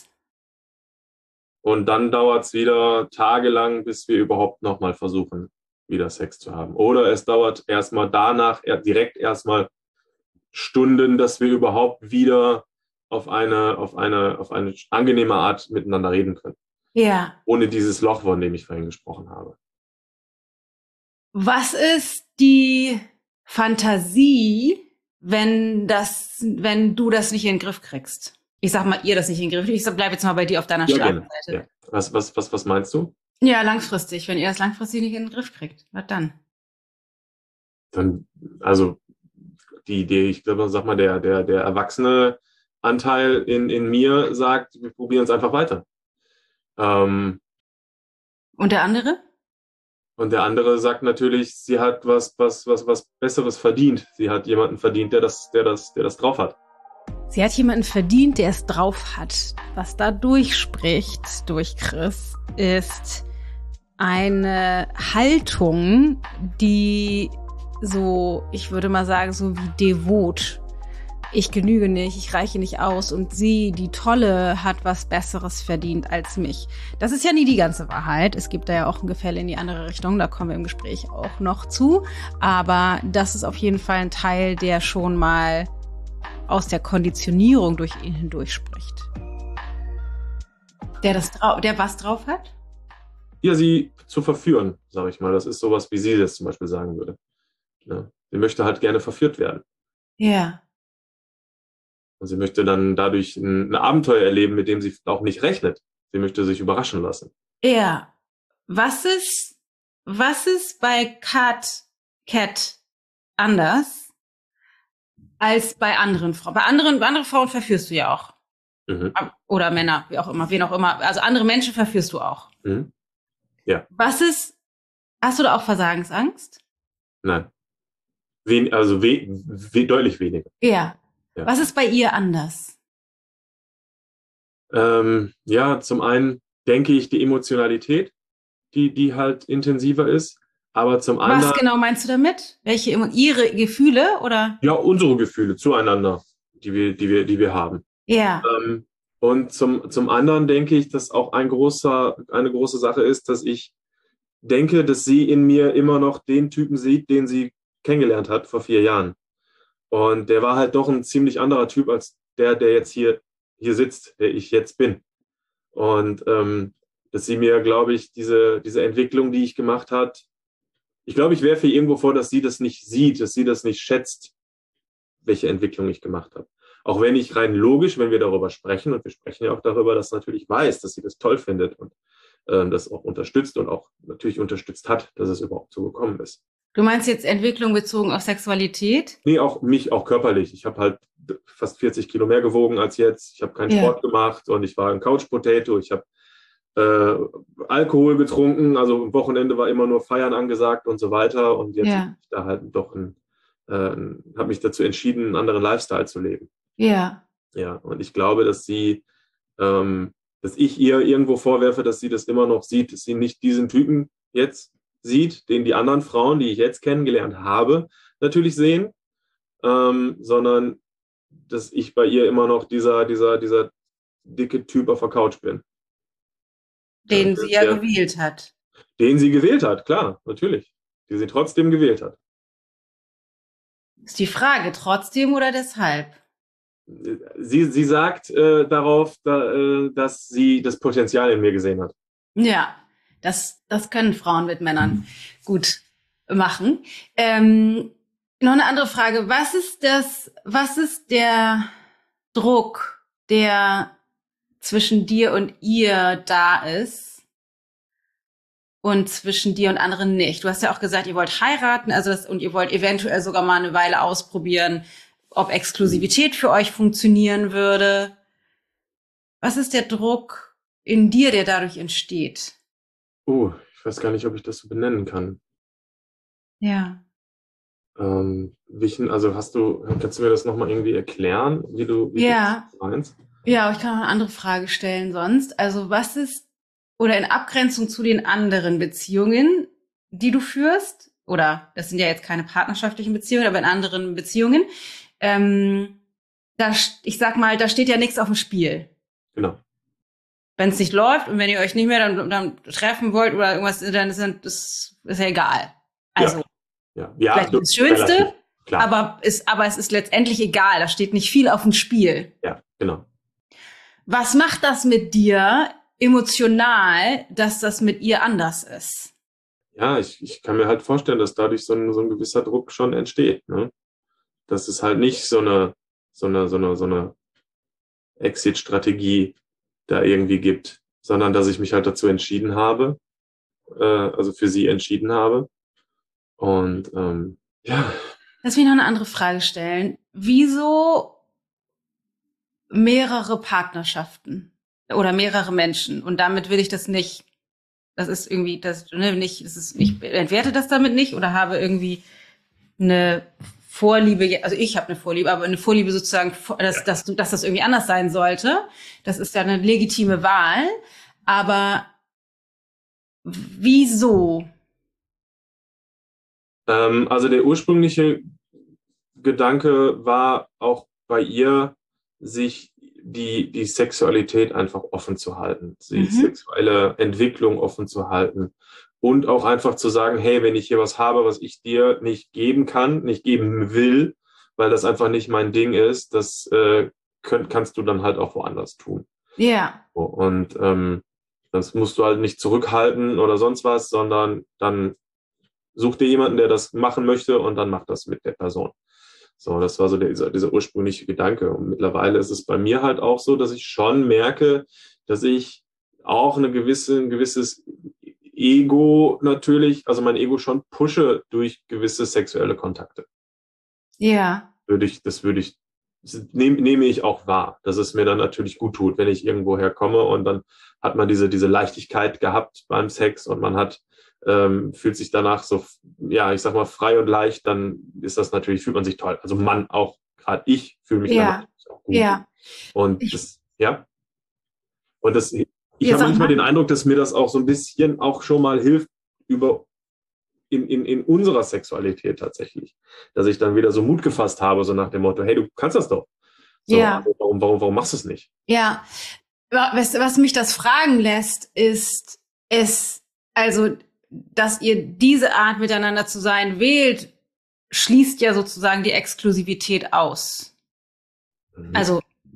Und dann dauert es wieder tagelang, bis wir überhaupt nochmal versuchen, wieder Sex zu haben. Oder es dauert erstmal danach, direkt erstmal Stunden, dass wir überhaupt wieder auf eine, auf eine, auf eine angenehme Art miteinander reden können. Ja. Ohne dieses Loch, von dem ich vorhin gesprochen habe. Was ist die Fantasie, wenn das, wenn du das nicht in den Griff kriegst? Ich sag mal, ihr das nicht in den Griff kriegt. Ich bleib jetzt mal bei dir auf deiner ja, Schlagseite. Ja. Was, was, was, was meinst du? Ja, langfristig. Wenn ihr das langfristig nicht in den Griff kriegt, was dann? Dann, also, die Idee, ich glaube, sag mal, der, der, der erwachsene Anteil in, in mir sagt, wir probieren es einfach weiter. Ähm, Und der andere? Und der andere sagt natürlich, sie hat was, was, was, was Besseres verdient. Sie hat jemanden verdient, der das, der das, der das drauf hat. Sie hat jemanden verdient, der es drauf hat. Was da durchspricht durch Chris, ist eine Haltung, die so, ich würde mal sagen, so wie devot. Ich genüge nicht, ich reiche nicht aus und sie, die Tolle, hat was Besseres verdient als mich. Das ist ja nie die ganze Wahrheit. Es gibt da ja auch ein Gefälle in die andere Richtung, da kommen wir im Gespräch auch noch zu. Aber das ist auf jeden Fall ein Teil, der schon mal aus der Konditionierung durch ihn hindurch spricht. Der das drau- der was drauf hat? Ja, sie zu verführen, sage ich mal. Das ist sowas, wie sie das zum Beispiel sagen würde. Ja, sie möchte halt gerne verführt werden. Ja. Und sie möchte dann dadurch ein, ein Abenteuer erleben, mit dem sie auch nicht rechnet. Sie möchte sich überraschen lassen. Ja. Was ist, was ist bei Cat, Cat anders als bei anderen Frauen? Bei anderen, bei anderen Frauen verführst du ja auch. Mhm. Oder Männer, wie auch immer, wen auch immer. Also andere Menschen verführst du auch. Mhm. Ja. Was ist, hast du da auch Versagensangst? Nein. Wen, also we, we, deutlich weniger. Ja. Ja. Was ist bei ihr anders? Ähm, ja, zum einen denke ich die Emotionalität, die, die halt intensiver ist, aber zum anderen... Was genau meinst du damit? Welche, ihre Gefühle oder? Ja, unsere Gefühle zueinander, die wir, die wir, die wir haben. Ja. Ähm, und zum, zum anderen denke ich, dass auch ein großer, eine große Sache ist, dass ich denke, dass sie in mir immer noch den Typen sieht, den sie kennengelernt hat vor vier Jahren. Und der war halt doch ein ziemlich anderer Typ als der, der jetzt hier, hier sitzt, der ich jetzt bin. Und ähm, dass sie mir, glaube ich, diese, diese Entwicklung, die ich gemacht hat, ich glaube, ich werfe ihr irgendwo vor, dass sie das nicht sieht, dass sie das nicht schätzt, welche Entwicklung ich gemacht habe. Auch wenn ich rein logisch, wenn wir darüber sprechen, und wir sprechen ja auch darüber, dass natürlich weiß, dass sie das toll findet und ähm, das auch unterstützt und auch natürlich unterstützt hat, dass es überhaupt so gekommen ist. Du meinst jetzt Entwicklung bezogen auf Sexualität? Nee, auch mich, auch körperlich. Ich habe halt fast vierzig Kilo mehr gewogen als jetzt. Ich habe keinen Ja. Sport gemacht und ich war ein Couch Potato. Ich habe äh, Alkohol getrunken. Also am Wochenende war immer nur Feiern angesagt und so weiter. Und jetzt Ja. habe ich da halt doch ein, äh, habe mich dazu entschieden, einen anderen Lifestyle zu leben. Ja. Ja, und ich glaube, dass sie, ähm, dass ich ihr irgendwo vorwerfe, dass sie das immer noch sieht, dass sie nicht diesen Typen jetzt sieht, den die anderen Frauen, die ich jetzt kennengelernt habe, natürlich sehen, ähm, sondern dass ich bei ihr immer noch dieser, dieser, dieser dicke Typ auf der Couch bin. Den Ja, sie ja der, gewählt hat. Den sie gewählt hat, klar, natürlich. Die sie trotzdem gewählt hat. Ist die Frage, trotzdem oder deshalb? Sie, sie sagt äh, darauf, da, äh, dass sie das Potenzial in mir gesehen hat. Ja, das, das können Frauen mit Männern gut machen. Ähm, noch eine andere Frage. Was ist das, was ist der Druck, der zwischen dir und ihr da ist und zwischen dir und anderen nicht? Du hast ja auch gesagt, ihr wollt heiraten, also das, und ihr wollt eventuell sogar mal eine Weile ausprobieren, ob Exklusivität für euch funktionieren würde. Was ist der Druck in dir, der dadurch entsteht? Oh, ich weiß gar nicht, ob ich das so benennen kann. Ja. Ähm, welchen, also hast du, kannst du mir das nochmal irgendwie erklären, wie du, wie Ja. du das meinst? Ja, aber ich kann auch eine andere Frage stellen sonst. Also was ist, oder in Abgrenzung zu den anderen Beziehungen, die du führst, oder das sind ja jetzt keine partnerschaftlichen Beziehungen, aber in anderen Beziehungen, ähm, da, ich sag mal, da steht ja nichts auf dem Spiel. Genau. Wenn es nicht läuft und wenn ihr euch nicht mehr dann, dann treffen wollt oder irgendwas, dann ist das ist ja egal. Also ja. Ja. vielleicht Ja, nicht das Schönste, relativ, klar. aber, ist, aber es ist letztendlich egal. Da steht nicht viel auf dem Spiel. Ja, genau. Was macht das mit dir emotional, dass das mit ihr anders ist? Ja, ich, ich kann mir halt vorstellen, dass dadurch so ein, so ein gewisser Druck schon entsteht, ne? Dass es halt nicht so eine, so eine, so eine, so eine Exit-Strategie da irgendwie gibt, sondern dass ich mich halt dazu entschieden habe, äh, also für sie entschieden habe. Und ähm, ja. Lass mich noch eine andere Frage stellen. Wieso mehrere Partnerschaften oder mehrere Menschen? Und damit will ich das nicht, das ist irgendwie, das, ne, nicht, das ist, ich entwerte das damit nicht oder habe irgendwie eine Vorliebe, also ich habe eine Vorliebe, aber eine Vorliebe sozusagen, dass, dass, dass das irgendwie anders sein sollte. Das ist ja eine legitime Wahl. Aber wieso? Ähm, also der ursprüngliche Gedanke war auch bei ihr, sich die, die Sexualität einfach offen zu halten, die Mhm. sexuelle Entwicklung offen zu halten und auch einfach zu sagen, hey, wenn ich hier was habe, was ich dir nicht geben kann, nicht geben will, weil das einfach nicht mein Ding ist, das äh, könnt, kannst du dann halt auch woanders tun. Ja. So, und ähm, das musst du halt nicht zurückhalten oder sonst was, sondern dann such dir jemanden, der das machen möchte und dann mach das mit der Person. So, das war so der, dieser, dieser ursprüngliche Gedanke. Und mittlerweile ist es bei mir halt auch so, dass ich schon merke, dass ich auch eine gewisse, ein gewisses Ego natürlich, also mein Ego schon pushe durch gewisse sexuelle Kontakte. Ja. Würde ich, das würde ich, das nehme, nehme ich auch wahr, dass es mir dann natürlich gut tut, wenn ich irgendwo herkomme und dann hat man diese, diese Leichtigkeit gehabt beim Sex und man hat Ähm, fühlt sich danach so, ja, ich sag mal, frei und leicht, dann ist das natürlich, fühlt man sich toll. Also man auch, gerade ich fühle mich Ja. danach auch gut. Ja. Und Ich, das, ja. Und das, ich ja, habe manchmal mal. den Eindruck, dass mir das auch so ein bisschen auch schon mal hilft über in, in, in unserer Sexualität tatsächlich. Dass ich dann wieder so Mut gefasst habe, so nach dem Motto, hey, du kannst das doch. So, Ja. also warum, warum, warum machst du es nicht? Ja. Was, was mich das fragen lässt, ist es, also, dass ihr diese Art miteinander zu sein wählt, schließt ja sozusagen die Exklusivität aus. Mhm. Also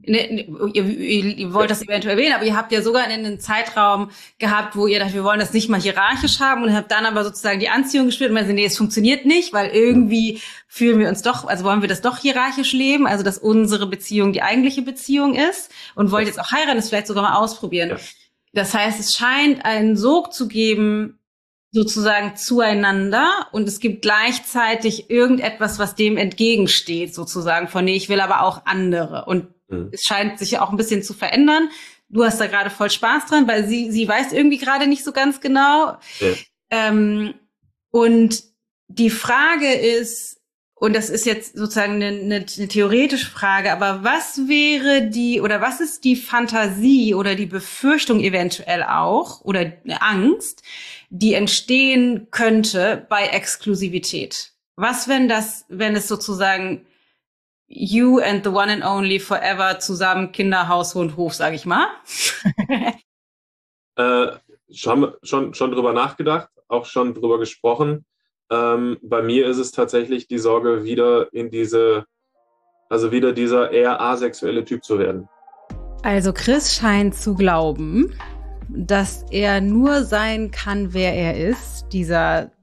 Ne, ne, ihr, ihr, ihr wollt das eventuell erwähnen, aber ihr habt ja sogar einen Zeitraum gehabt, wo ihr dacht, wir wollen das nicht mal hierarchisch haben und habt dann aber sozusagen die Anziehung gespürt und meinte, nee, es funktioniert nicht, weil irgendwie fühlen wir uns doch, also wollen wir das doch hierarchisch leben, also dass unsere Beziehung die eigentliche Beziehung ist und wollt jetzt auch heiraten, das vielleicht sogar mal ausprobieren. Ja. Das heißt, es scheint einen Sog zu geben, sozusagen zueinander und es gibt gleichzeitig irgendetwas, was dem entgegensteht, sozusagen von, nee, ich will aber auch andere und es scheint sich ja auch ein bisschen zu verändern. Du hast da gerade voll Spaß dran, weil sie sie weiß irgendwie gerade nicht so ganz genau. Ja. Ähm, und die Frage ist, und das ist jetzt sozusagen eine, eine, eine theoretische Frage, aber was wäre die, oder was ist die Fantasie oder die Befürchtung eventuell auch, oder eine Angst, die entstehen könnte bei Exklusivität? Was, wenn das, wenn es sozusagen you and the one and only forever zusammen Kinder, Haus, Hund, Hof, sag ich mal. äh, schon, schon, schon drüber nachgedacht, auch schon drüber gesprochen. Ähm, bei mir ist es tatsächlich die Sorge, wieder in diese, also wieder dieser eher asexuelle Typ zu werden. Also Chris scheint zu glauben, dass er nur sein kann, wer er ist, dieser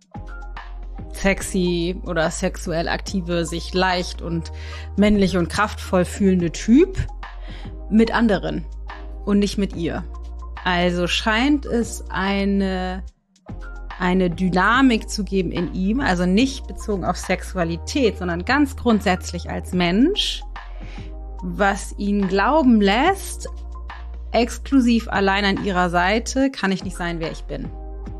sexy oder sexuell aktive, sich leicht und männlich und kraftvoll fühlende Typ mit anderen und nicht mit ihr. Also scheint es eine, eine Dynamik zu geben in ihm, also nicht bezogen auf Sexualität, sondern ganz grundsätzlich als Mensch, was ihn glauben lässt, exklusiv allein an ihrer Seite kann ich nicht sein, wer ich bin.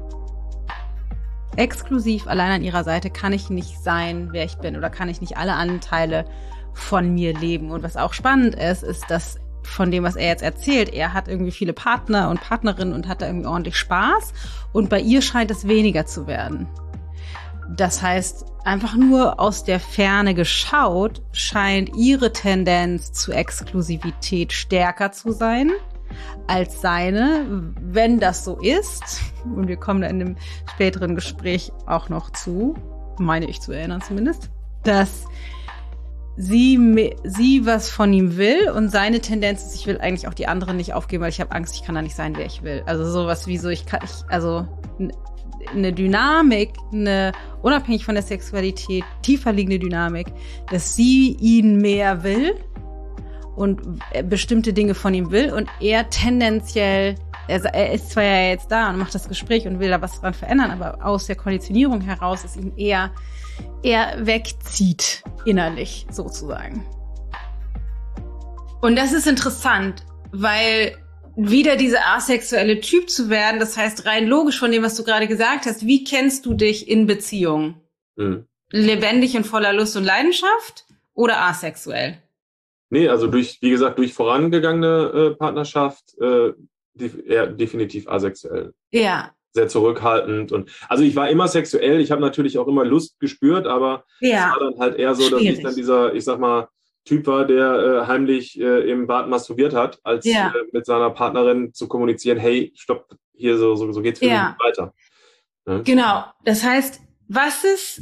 Exklusiv allein an ihrer Seite kann ich nicht sein, wer ich bin, oder kann ich nicht alle Anteile von mir leben. Und was auch spannend ist, ist, dass von dem, was er jetzt erzählt, er hat irgendwie viele Partner und Partnerinnen und hat da irgendwie ordentlich Spaß. Und bei ihr scheint es weniger zu werden. Das heißt, einfach nur aus der Ferne geschaut, scheint ihre Tendenz zu Exklusivität stärker zu sein als seine. Wenn das so ist, und wir kommen da in einem späteren Gespräch auch noch zu, meine ich zu erinnern zumindest, dass sie, sie was von ihm will und seine Tendenz ist, ich will eigentlich auch die anderen nicht aufgeben, weil ich habe Angst, ich kann da nicht sein, wer ich will. Also sowas wie so, ich kann, ich, also eine Dynamik, eine unabhängig von der Sexualität, tiefer liegende Dynamik, dass sie ihn mehr will und bestimmte Dinge von ihm will und er tendenziell, er, er ist zwar ja jetzt da und macht das Gespräch und will da was dran verändern, aber aus der Konditionierung heraus es ihn eher, eher wegzieht, innerlich sozusagen. Und das ist interessant, weil wieder dieser asexuelle Typ zu werden, das heißt rein logisch von dem, was du gerade gesagt hast, wie kennst du dich in Beziehungen? Mhm. Lebendig und voller Lust und Leidenschaft oder asexuell? Nee, also durch, wie gesagt, durch vorangegangene äh, Partnerschaft äh, def- eher definitiv asexuell. Ja. Sehr zurückhaltend und also ich war immer sexuell, ich habe natürlich auch immer Lust gespürt, aber ja. es war dann halt eher so, dass Schwierig. ich dann dieser, ich sag mal, Typ war, der äh, heimlich äh, im Bad masturbiert hat, als ja. äh, mit seiner Partnerin zu kommunizieren, hey, stopp, hier so, so, so geht's für ja. mich nicht weiter. Ja? Genau, das heißt, was ist,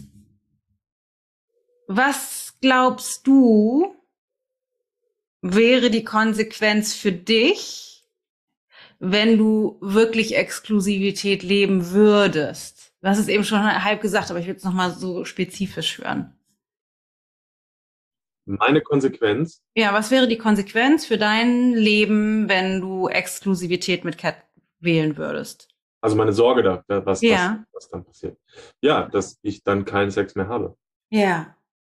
was glaubst du, wäre die Konsequenz für dich, wenn du wirklich Exklusivität leben würdest? Du hast es eben schon halb gesagt, aber ich will es nochmal so spezifisch hören. Meine Konsequenz? Ja, was wäre die Konsequenz für dein Leben, wenn du Exklusivität mit Cat wählen würdest? Also meine Sorge da, was, ja. was, was dann passiert. Ja, dass ich dann keinen Sex mehr habe. Ja.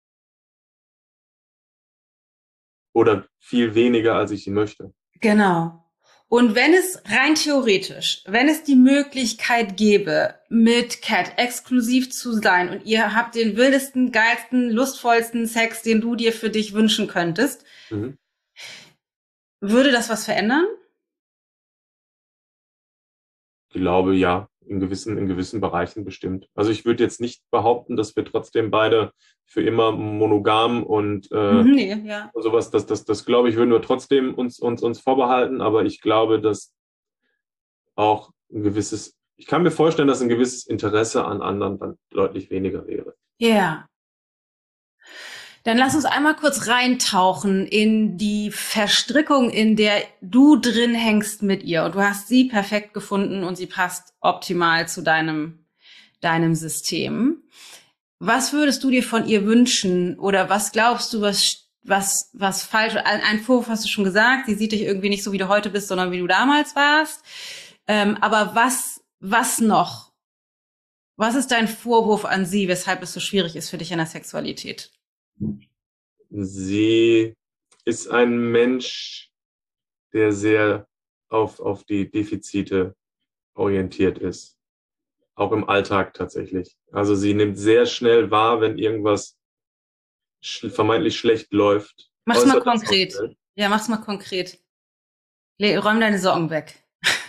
Oder viel weniger, als ich ihn möchte. Genau. Und wenn es rein theoretisch, wenn es die Möglichkeit gäbe, mit Cat exklusiv zu sein und ihr habt den wildesten, geilsten, lustvollsten Sex, den du dir für dich wünschen könntest, mhm. würde das was verändern? Ich glaube, ja. In gewissen, in gewissen Bereichen bestimmt. Also ich würde jetzt nicht behaupten, dass wir trotzdem beide für immer monogam und äh, nee, ja. sowas, das, das, das glaube ich, würden wir trotzdem uns, uns, uns vorbehalten, aber ich glaube, dass auch ein gewisses, ich kann mir vorstellen, dass ein gewisses Interesse an anderen dann deutlich weniger wäre. Ja. Dann lass uns einmal kurz reintauchen in die Verstrickung, in der du drin hängst mit ihr. Und du hast sie perfekt gefunden und sie passt optimal zu deinem, deinem System. Was würdest du dir von ihr wünschen? Oder was glaubst du, was, was, was falsch? Ein, ein Vorwurf hast du schon gesagt. Sie sieht dich irgendwie nicht so, wie du heute bist, sondern wie du damals warst. Ähm, aber was, was noch? Was ist dein Vorwurf an sie, weshalb es so schwierig ist für dich in der Sexualität? Sie ist ein Mensch, der sehr auf, auf die Defizite orientiert ist. Auch im Alltag tatsächlich. Also sie nimmt sehr schnell wahr, wenn irgendwas sch- vermeintlich schlecht läuft. Mach's mal Äußert das auch konkret. schnell. Ja, mach's mal konkret. Le räum deine Sorgen weg.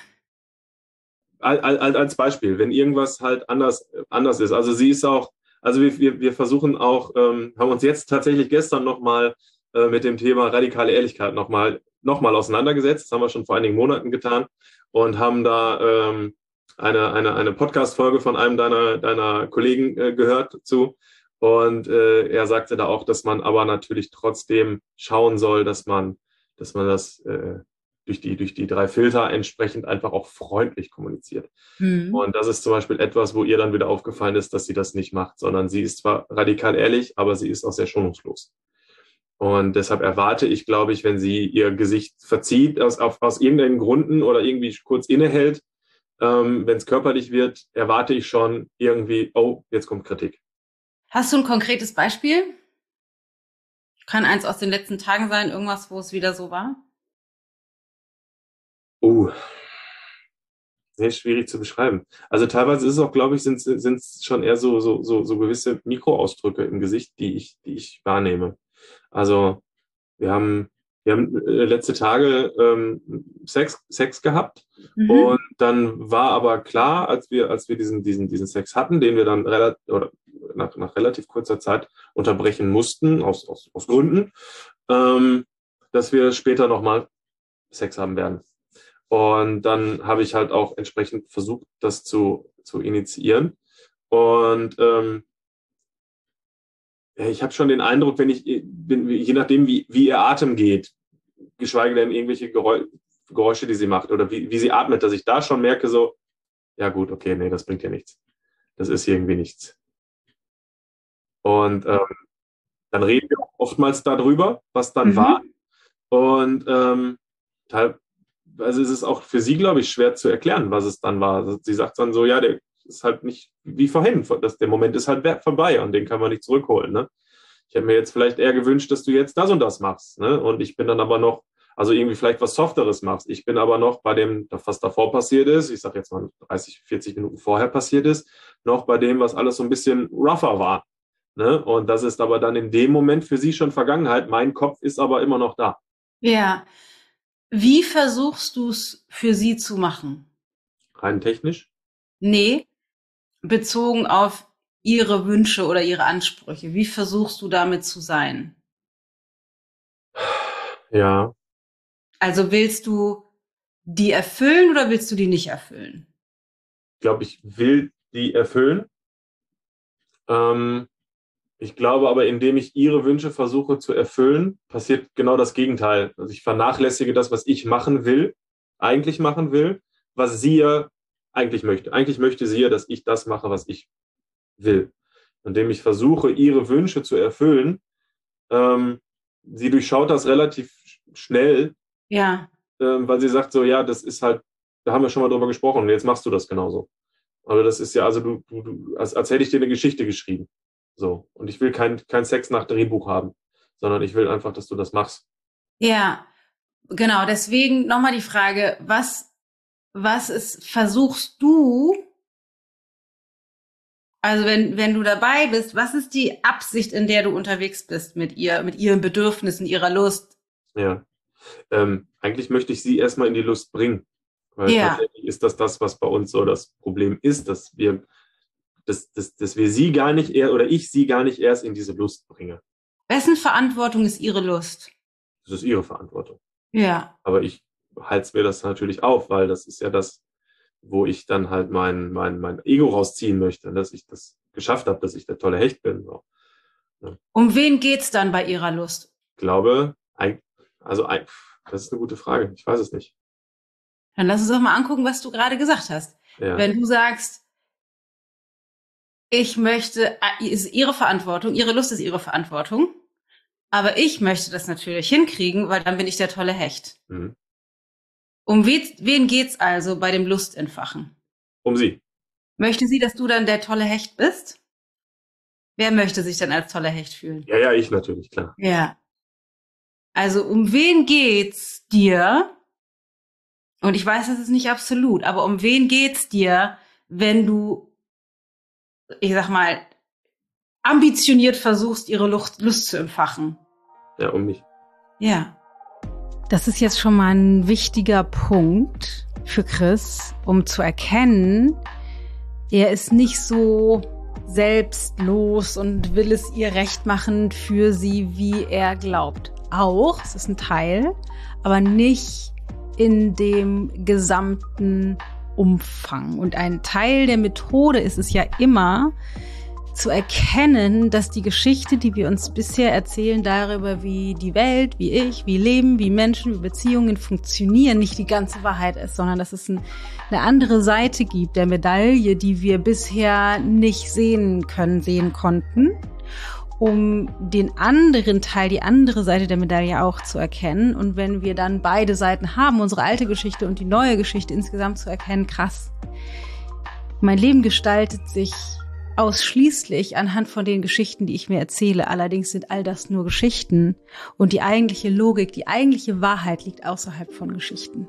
Al- al- Als Beispiel, wenn irgendwas halt anders, anders ist. Also sie ist auch, also wir, wir, wir versuchen auch, ähm, haben uns jetzt tatsächlich gestern nochmal äh, mit dem Thema radikale Ehrlichkeit nochmal noch mal auseinandergesetzt. Das haben wir schon vor einigen Monaten getan und haben da ähm, eine, eine, eine Podcast-Folge von einem deiner, deiner Kollegen äh, gehört zu. Und äh, er sagte da auch, dass man aber natürlich trotzdem schauen soll, dass man, dass man das äh, durch die, durch die drei Filter entsprechend einfach auch freundlich kommuniziert. Mhm. Und das ist zum Beispiel etwas, wo ihr dann wieder aufgefallen ist, dass sie das nicht macht, sondern sie ist zwar radikal ehrlich, aber sie ist auch sehr schonungslos. Und deshalb erwarte ich, glaube ich, wenn sie ihr Gesicht verzieht, aus, auf, aus irgendeinen Gründen oder irgendwie kurz innehält, ähm, wenn es körperlich wird, erwarte ich schon irgendwie, oh, jetzt kommt Kritik. Hast du ein konkretes Beispiel? Kann eins aus den letzten Tagen sein, irgendwas, wo es wieder so war? Oh, sehr schwierig zu beschreiben. Also teilweise ist es auch, glaube ich, sind es schon eher so, so, so, so gewisse Mikroausdrücke im Gesicht, die ich, die ich wahrnehme. Also wir haben, wir haben äh, letzte Tage ähm, Sex, Sex gehabt Mhm. und dann war aber klar, als wir, als wir diesen, diesen, diesen Sex hatten, den wir dann relativ, oder nach, nach relativ kurzer Zeit unterbrechen mussten, aus, aus, aus Gründen, ähm, dass wir später nochmal Sex haben werden. Und dann habe ich halt auch entsprechend versucht, das zu, zu initiieren. Und ähm, ich habe schon den Eindruck, wenn ich, bin, je nachdem, wie, wie ihr Atem geht, geschweige denn irgendwelche Geräusche, die sie macht oder wie, wie sie atmet, dass ich da schon merke, so, ja gut, okay, nee, das bringt ja nichts. Das ist irgendwie nichts. Und ähm, dann reden wir oftmals darüber, was dann Mhm. war. Und ähm, teil, also ist es auch für sie, glaube ich, schwer zu erklären, was es dann war. Also sie sagt dann so, ja, der ist halt nicht wie vorhin. Das, der Moment ist halt vorbei und den kann man nicht zurückholen. Ne? Ich hätte mir jetzt vielleicht eher gewünscht, dass du jetzt das und das machst. Ne? Und ich bin dann aber noch, also irgendwie vielleicht was Softeres machst. Ich bin aber noch bei dem, was davor passiert ist, ich sage jetzt mal dreißig, vierzig Minuten vorher passiert ist, noch bei dem, was alles so ein bisschen rougher war. Ne? Und das ist aber dann in dem Moment für sie schon Vergangenheit. Mein Kopf ist aber immer noch da. Ja. Wie versuchst du es für sie zu machen? Rein technisch? Nee, bezogen auf ihre Wünsche oder ihre Ansprüche. Wie versuchst du damit zu sein? Ja, Also willst du die erfüllen oder willst du die nicht erfüllen? ich glaube, ich will die erfüllen. Ähm, ich glaube aber, indem ich ihre Wünsche versuche zu erfüllen, passiert genau das Gegenteil. Also ich vernachlässige das, was ich machen will, eigentlich machen will, was sie ja eigentlich möchte. Eigentlich möchte sie ja, dass ich das mache, was ich will. Indem ich versuche, ihre Wünsche zu erfüllen, ähm, sie durchschaut das relativ schnell, Ja. ähm, weil sie sagt so, ja, das ist halt, da haben wir schon mal drüber gesprochen und jetzt machst du das genauso. Aber das ist ja, also du, du, du als, als hätte ich dir eine Geschichte geschrieben. So. Und ich will kein, kein Sex nach Drehbuch haben, sondern ich will einfach, dass du das machst. Ja, genau. Deswegen nochmal die Frage, was, was ist, versuchst du, also wenn, wenn du dabei bist, was ist die Absicht, in der du unterwegs bist mit ihr, mit ihren Bedürfnissen, ihrer Lust? Ja. Ähm, eigentlich möchte ich sie erstmal in die Lust bringen. Weil Ja. tatsächlich ist das das, was bei uns so das Problem ist, dass wir, dass, dass, dass wir sie gar nicht eher oder ich sie gar nicht erst in diese Lust bringe. Wessen Verantwortung ist ihre Lust? Das ist ihre Verantwortung. Ja. Aber ich halte mir das natürlich auf, weil das ist ja das, wo ich dann halt mein, mein, mein Ego rausziehen möchte, dass ich das geschafft habe, dass ich der tolle Hecht bin. So. Ja. Um wen geht's dann bei ihrer Lust? Ich glaube, ein, also ein, das ist eine gute Frage. Ich weiß es nicht. Dann lass uns doch mal angucken, was du gerade gesagt hast. Ja. Wenn du sagst, ich möchte, ist ihre Verantwortung, ihre Lust ist ihre Verantwortung, aber ich möchte das natürlich hinkriegen, weil dann bin ich der tolle Hecht. Mhm. Um wen, wen geht's also bei dem Lustentfachen? Um sie. Möchte sie, dass du dann der tolle Hecht bist? Wer möchte sich dann als toller Hecht fühlen? Ja, ja, ich natürlich, klar. Ja. Also um wen geht's dir? Und ich weiß, das ist nicht absolut, aber um wen geht's dir, wenn du, ich sag mal, ambitioniert versuchst, ihre Lust, Lust zu entfachen? Ja, um mich. Ja. Das ist jetzt schon mal ein wichtiger Punkt für Chris, um zu erkennen, er ist nicht so selbstlos und will es ihr recht machen für sie, wie er glaubt. Auch, es ist ein Teil, aber nicht in dem gesamten Umfang. Und ein Teil der Methode ist es ja immer, zu erkennen, dass die Geschichte, die wir uns bisher erzählen darüber, wie die Welt, wie ich, wie Leben, wie Menschen, wie Beziehungen funktionieren, nicht die ganze Wahrheit ist, sondern dass es ein, eine andere Seite gibt der Medaille, die wir bisher nicht sehen können, sehen konnten, um den anderen Teil, die andere Seite der Medaille auch zu erkennen. Und wenn wir dann beide Seiten haben, unsere alte Geschichte und die neue Geschichte insgesamt zu erkennen, krass, mein Leben gestaltet sich ausschließlich anhand von den Geschichten, die ich mir erzähle. Allerdings sind all das nur Geschichten und die eigentliche Logik, die eigentliche Wahrheit liegt außerhalb von Geschichten.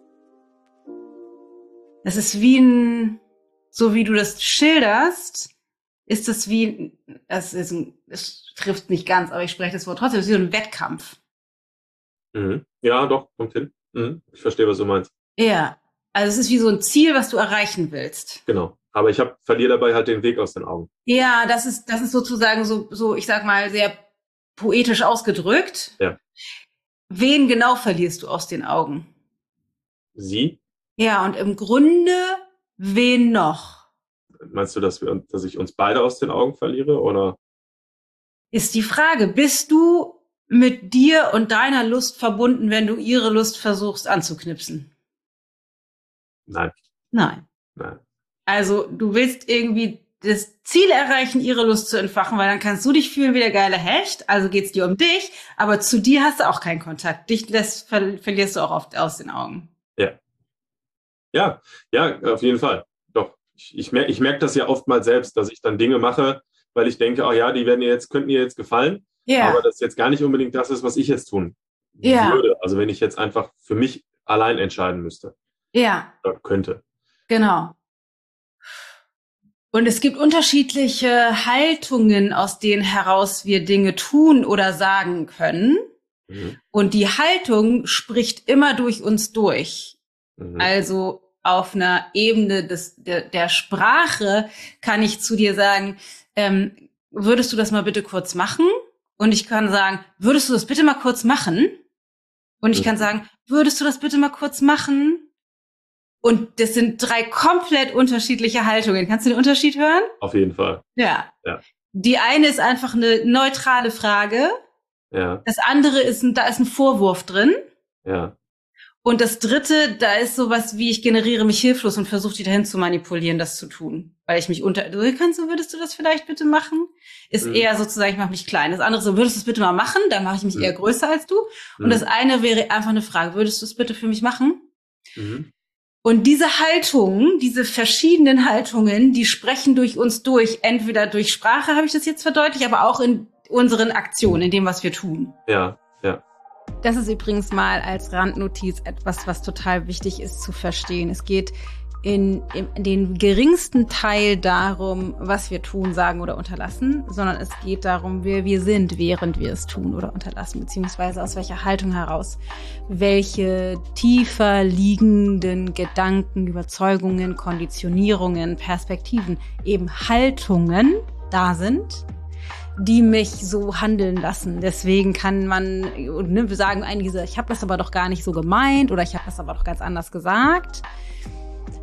Das ist wie ein, so wie du das schilderst, ist das wie, das ist ein, es trifft nicht ganz, aber ich spreche das Wort trotzdem, es ist wie so ein Wettkampf. Mhm. Ja, doch, kommt hin. Mhm. Ich verstehe, was du meinst. Ja, also es ist wie so ein Ziel, was du erreichen willst. Genau. Aber ich hab, verliere dabei halt den Weg aus den Augen. Ja, das ist, das ist sozusagen so, so, ich sag mal, sehr poetisch ausgedrückt. Ja. Wen genau verlierst du aus den Augen? Sie? Ja, und im Grunde, wen noch? Meinst du, dass wir, dass ich uns beide aus den Augen verliere, oder? Ist die Frage, bist du mit dir und deiner Lust verbunden, wenn du ihre Lust versuchst anzuknipsen? Nein. Nein. Nein. Also du willst irgendwie das Ziel erreichen, ihre Lust zu entfachen, weil dann kannst du dich fühlen wie der geile Hecht, also geht's dir um dich, aber zu dir hast du auch keinen Kontakt. Dich das ver- verlierst du auch oft aus den Augen. Ja. Ja, ja, auf jeden Fall. Doch. Ich, ich merke ich merk das ja oftmals selbst, dass ich dann Dinge mache, weil ich denke, oh ja, die werden ihr jetzt, könnten ihr jetzt gefallen, Ja. aber das jetzt gar nicht unbedingt das ist, was ich jetzt tun Ja. würde. Also wenn ich jetzt einfach für mich allein entscheiden müsste. Ja, Oder könnte. genau. Und es gibt unterschiedliche Haltungen, aus denen heraus wir Dinge tun oder sagen können. Mhm. Und die Haltung spricht immer durch uns durch. Mhm. Also auf einer Ebene des, der, der Sprache kann ich zu dir sagen, ähm, würdest du das mal bitte kurz machen? Und ich kann sagen, würdest du das bitte mal kurz machen? Und ich Mhm. kann sagen, würdest du das bitte mal kurz machen? Und das sind drei komplett unterschiedliche Haltungen. Kannst du den Unterschied hören? Auf jeden Fall. Ja. Ja. Die eine ist einfach eine neutrale Frage. Ja. Das andere ist, ein, da ist ein Vorwurf drin. Ja. Und das dritte, da ist sowas wie, ich generiere mich hilflos und versuche die dahin zu manipulieren, das zu tun. Weil ich mich unter, du kannst, würdest du das vielleicht bitte machen? Ist Mhm. eher sozusagen, ich mache mich klein. Das andere so, würdest du es bitte mal machen? Dann mache ich mich Mhm. eher größer als du. Und Mhm. das eine wäre einfach eine Frage, würdest du es bitte für mich machen? Mhm. Und diese Haltungen, diese verschiedenen Haltungen, die sprechen durch uns durch. Entweder durch Sprache, habe ich das jetzt verdeutlicht, aber auch in unseren Aktionen, in dem, was wir tun. Ja. Ja. Das ist übrigens mal als Randnotiz etwas, was total wichtig ist zu verstehen. Es geht in, in den geringsten Teil darum, was wir tun, sagen oder unterlassen, sondern es geht darum, wer wir sind, während wir es tun oder unterlassen, beziehungsweise aus welcher Haltung heraus, welche tiefer liegenden Gedanken, Überzeugungen, Konditionierungen, Perspektiven, eben Haltungen da sind, die mich so handeln lassen. Deswegen kann man, ne, wir sagen einige, ich habe das aber doch gar nicht so gemeint oder ich habe das aber doch ganz anders gesagt.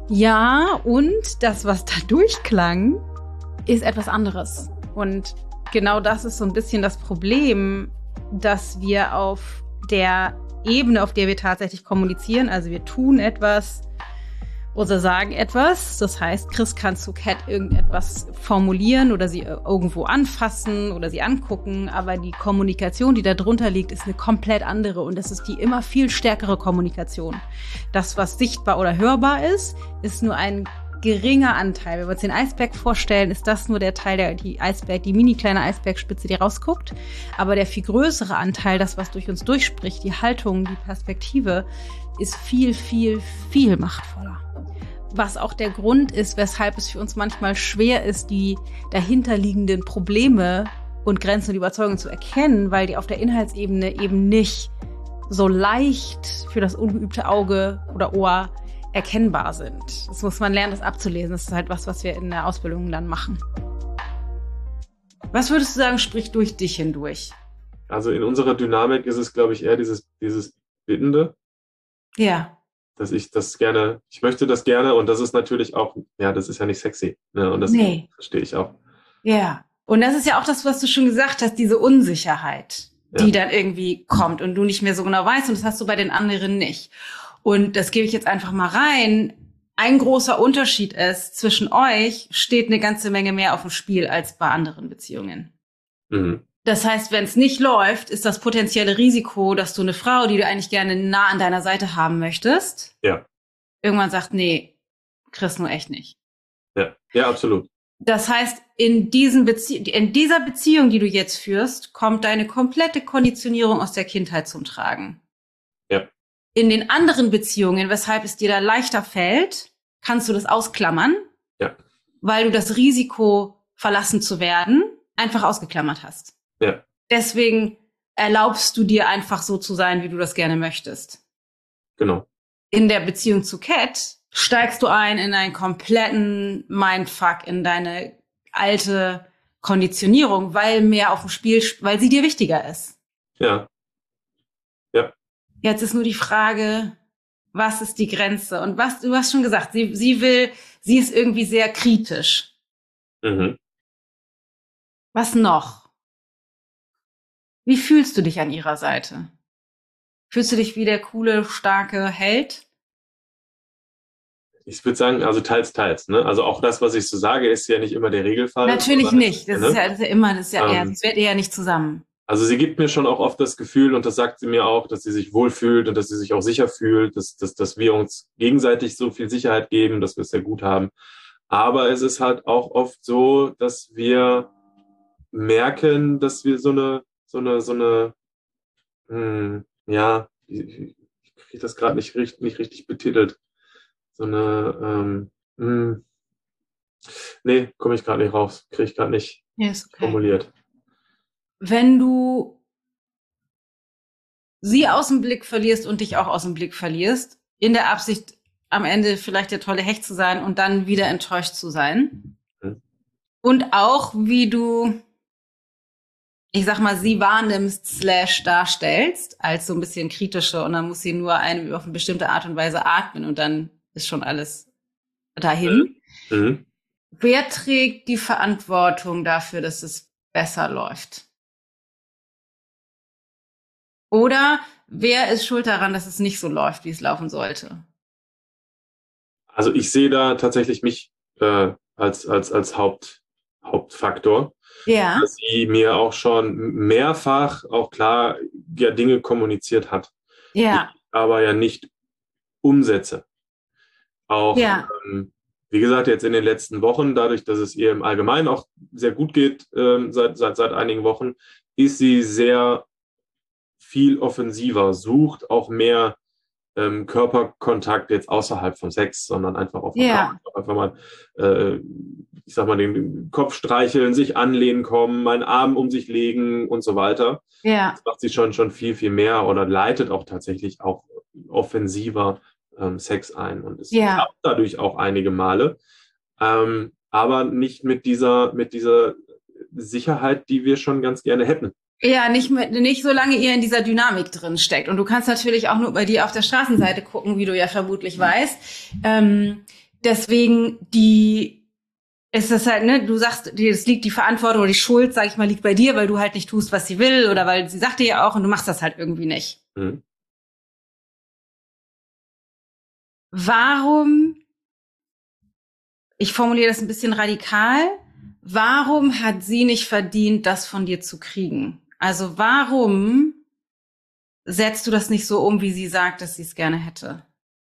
Ja, und das, was da durchklang, ist etwas anderes. Und genau das ist so ein bisschen das Problem, dass wir auf der Ebene, auf der wir tatsächlich kommunizieren, also wir tun etwas oder sagen etwas, das heißt, Chris kann zu Cat irgendetwas formulieren oder sie irgendwo anfassen oder sie angucken, aber die Kommunikation, die da drunter liegt, ist eine komplett andere und das ist die immer viel stärkere Kommunikation. Das, was sichtbar oder hörbar ist, ist nur ein geringer Anteil. Wenn wir uns den Eisberg vorstellen, ist das nur der Teil, der die Eisberg, die mini kleine Eisbergspitze, die rausguckt. Aber der viel größere Anteil, das, was durch uns durchspricht, die Haltung, die Perspektive, ist viel, viel, viel machtvoller. Was auch der Grund ist, weshalb es für uns manchmal schwer ist, die dahinterliegenden Probleme und Grenzen und Überzeugungen zu erkennen, weil die auf der Inhaltsebene eben nicht so leicht für das ungeübte Auge oder Ohr erkennbar sind. Das muss man lernen, das abzulesen. Das ist halt was, was wir in der Ausbildung dann machen. Was würdest du sagen, spricht durch dich hindurch? Also in unserer Dynamik ist es, glaube ich, eher dieses, dieses Bittende. Ja. Dass ich das gerne, ich möchte das gerne und das ist natürlich auch, ja, das ist ja nicht sexy. Ne? Und das nee. verstehe ich auch. Ja. Und das ist ja auch das, was du schon gesagt hast, diese Unsicherheit, die ja. dann irgendwie kommt und du nicht mehr so genau weißt und das hast du bei den anderen nicht. Und das gebe ich jetzt einfach mal rein. Ein großer Unterschied ist, zwischen euch steht eine ganze Menge mehr auf dem Spiel als bei anderen Beziehungen. Mhm. Das heißt, wenn es nicht läuft, ist das potenzielle Risiko, dass du eine Frau, die du eigentlich gerne nah an deiner Seite haben möchtest, ja. irgendwann sagt, nee, Chris, nur echt nicht. Ja, ja, absolut. Das heißt, in, diesen Bezie- in dieser Beziehung, die du jetzt führst, kommt deine komplette Konditionierung aus der Kindheit zum Tragen. Ja. In den anderen Beziehungen, weshalb es dir da leichter fällt, kannst du das ausklammern, ja. weil du das Risiko, verlassen zu werden, einfach ausgeklammert hast. Ja. Deswegen erlaubst du dir einfach so zu sein, wie du das gerne möchtest. Genau. In der Beziehung zu Cat steigst du ein in einen kompletten Mindfuck, in deine alte Konditionierung, weil mehr auf dem Spiel, weil sie dir wichtiger ist. Ja. Ja. Jetzt ist nur die Frage, was ist die Grenze? Und was, du hast schon gesagt, sie, sie will, sie ist irgendwie sehr kritisch. Mhm. Was noch? Wie fühlst du dich an ihrer Seite? Fühlst du dich wie der coole, starke Held? Ich würde sagen, also teils, teils. Ne? Also auch das, was ich so sage, ist ja nicht immer der Regelfall. Natürlich nicht. Das, ne? ist ja, das ist ja immer, das ist ja ähm, eher, das wird eher nicht zusammen. Also sie gibt mir schon auch oft das Gefühl, und das sagt sie mir auch, dass sie sich wohlfühlt und dass sie sich auch sicher fühlt, dass, dass, dass wir uns gegenseitig so viel Sicherheit geben, dass wir es sehr gut haben. Aber es ist halt auch oft so, dass wir merken, dass wir so eine, so eine, so eine, hm, ja, ich, ich kriege das gerade nicht, richtig, nicht richtig betitelt. So eine, ähm, hm, nee, komme ich gerade nicht raus, kriege ich gerade nicht Ja, ist okay. formuliert. Wenn du sie aus dem Blick verlierst und dich auch aus dem Blick verlierst, in der Absicht, am Ende vielleicht der tolle Hecht zu sein und dann wieder enttäuscht zu sein. Hm. Und auch, wie du, ich sag mal, sie wahrnimmst slash darstellst, als so ein bisschen kritische und dann muss sie nur eine, auf eine bestimmte Art und Weise atmen und dann ist schon alles dahin. Mhm. Wer trägt die Verantwortung dafür, dass es besser läuft? Oder wer ist schuld daran, dass es nicht so läuft, wie es laufen sollte? Also ich sehe da tatsächlich mich äh, als, als, als Haupt, Hauptfaktor. Ja. Dass sie mir auch schon mehrfach auch klar ja Dinge kommuniziert hat, Ja. die ich aber ja nicht umsetze. Auch, ja. ähm, wie gesagt, jetzt in den letzten Wochen, dadurch, dass es ihr im Allgemeinen auch sehr gut geht, ähm, seit, seit, seit einigen Wochen, ist sie sehr viel offensiver, sucht auch mehr ähm, Körperkontakt jetzt außerhalb von Sex, sondern einfach auch ja. einfach mal, äh, ich sag mal, den Kopf streicheln, sich anlehnen kommen, meinen Arm um sich legen und so weiter. Ja. Das macht sie schon, schon viel, viel mehr oder leitet auch tatsächlich auch offensiver ähm, Sex ein und es ja. klappt dadurch auch einige Male, ähm, aber nicht mit dieser, mit dieser Sicherheit, die wir schon ganz gerne hätten. Ja, nicht mit, nicht solange ihr in dieser Dynamik drin steckt. Und du kannst natürlich auch nur bei dir auf der Straßenseite gucken, wie du ja vermutlich weißt. Ähm, deswegen die, ist das halt, ne, du sagst, es liegt die Verantwortung oder die Schuld, sag ich mal, liegt bei dir, weil du halt nicht tust, was sie will oder weil sie sagt dir ja auch und du machst das halt irgendwie nicht. Mhm. Warum, ich formuliere das ein bisschen radikal, warum hat sie nicht verdient, das von dir zu kriegen? Also warum setzt du das nicht so um, wie sie sagt, dass sie es gerne hätte?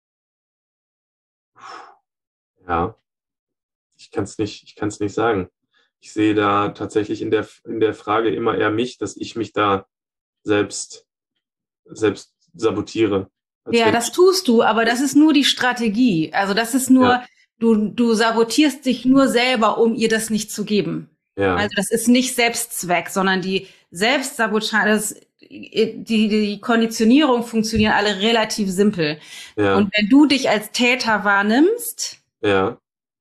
Ja, ich kann es nicht, ich kann es nicht sagen. Ich sehe da tatsächlich in der, in der Frage immer eher mich, dass ich mich da selbst, selbst sabotiere. Als Ja, wenn das ich, tust du, aber das ist nur die Strategie. Also das ist nur, ja, du, du sabotierst dich nur selber, um ihr das nicht zu geben. ja, Also das ist nicht Selbstzweck, sondern die Selbstsabotage, das, die, die Konditionierung funktionieren alle relativ simpel. ja, Und wenn du dich als Täter wahrnimmst, ja,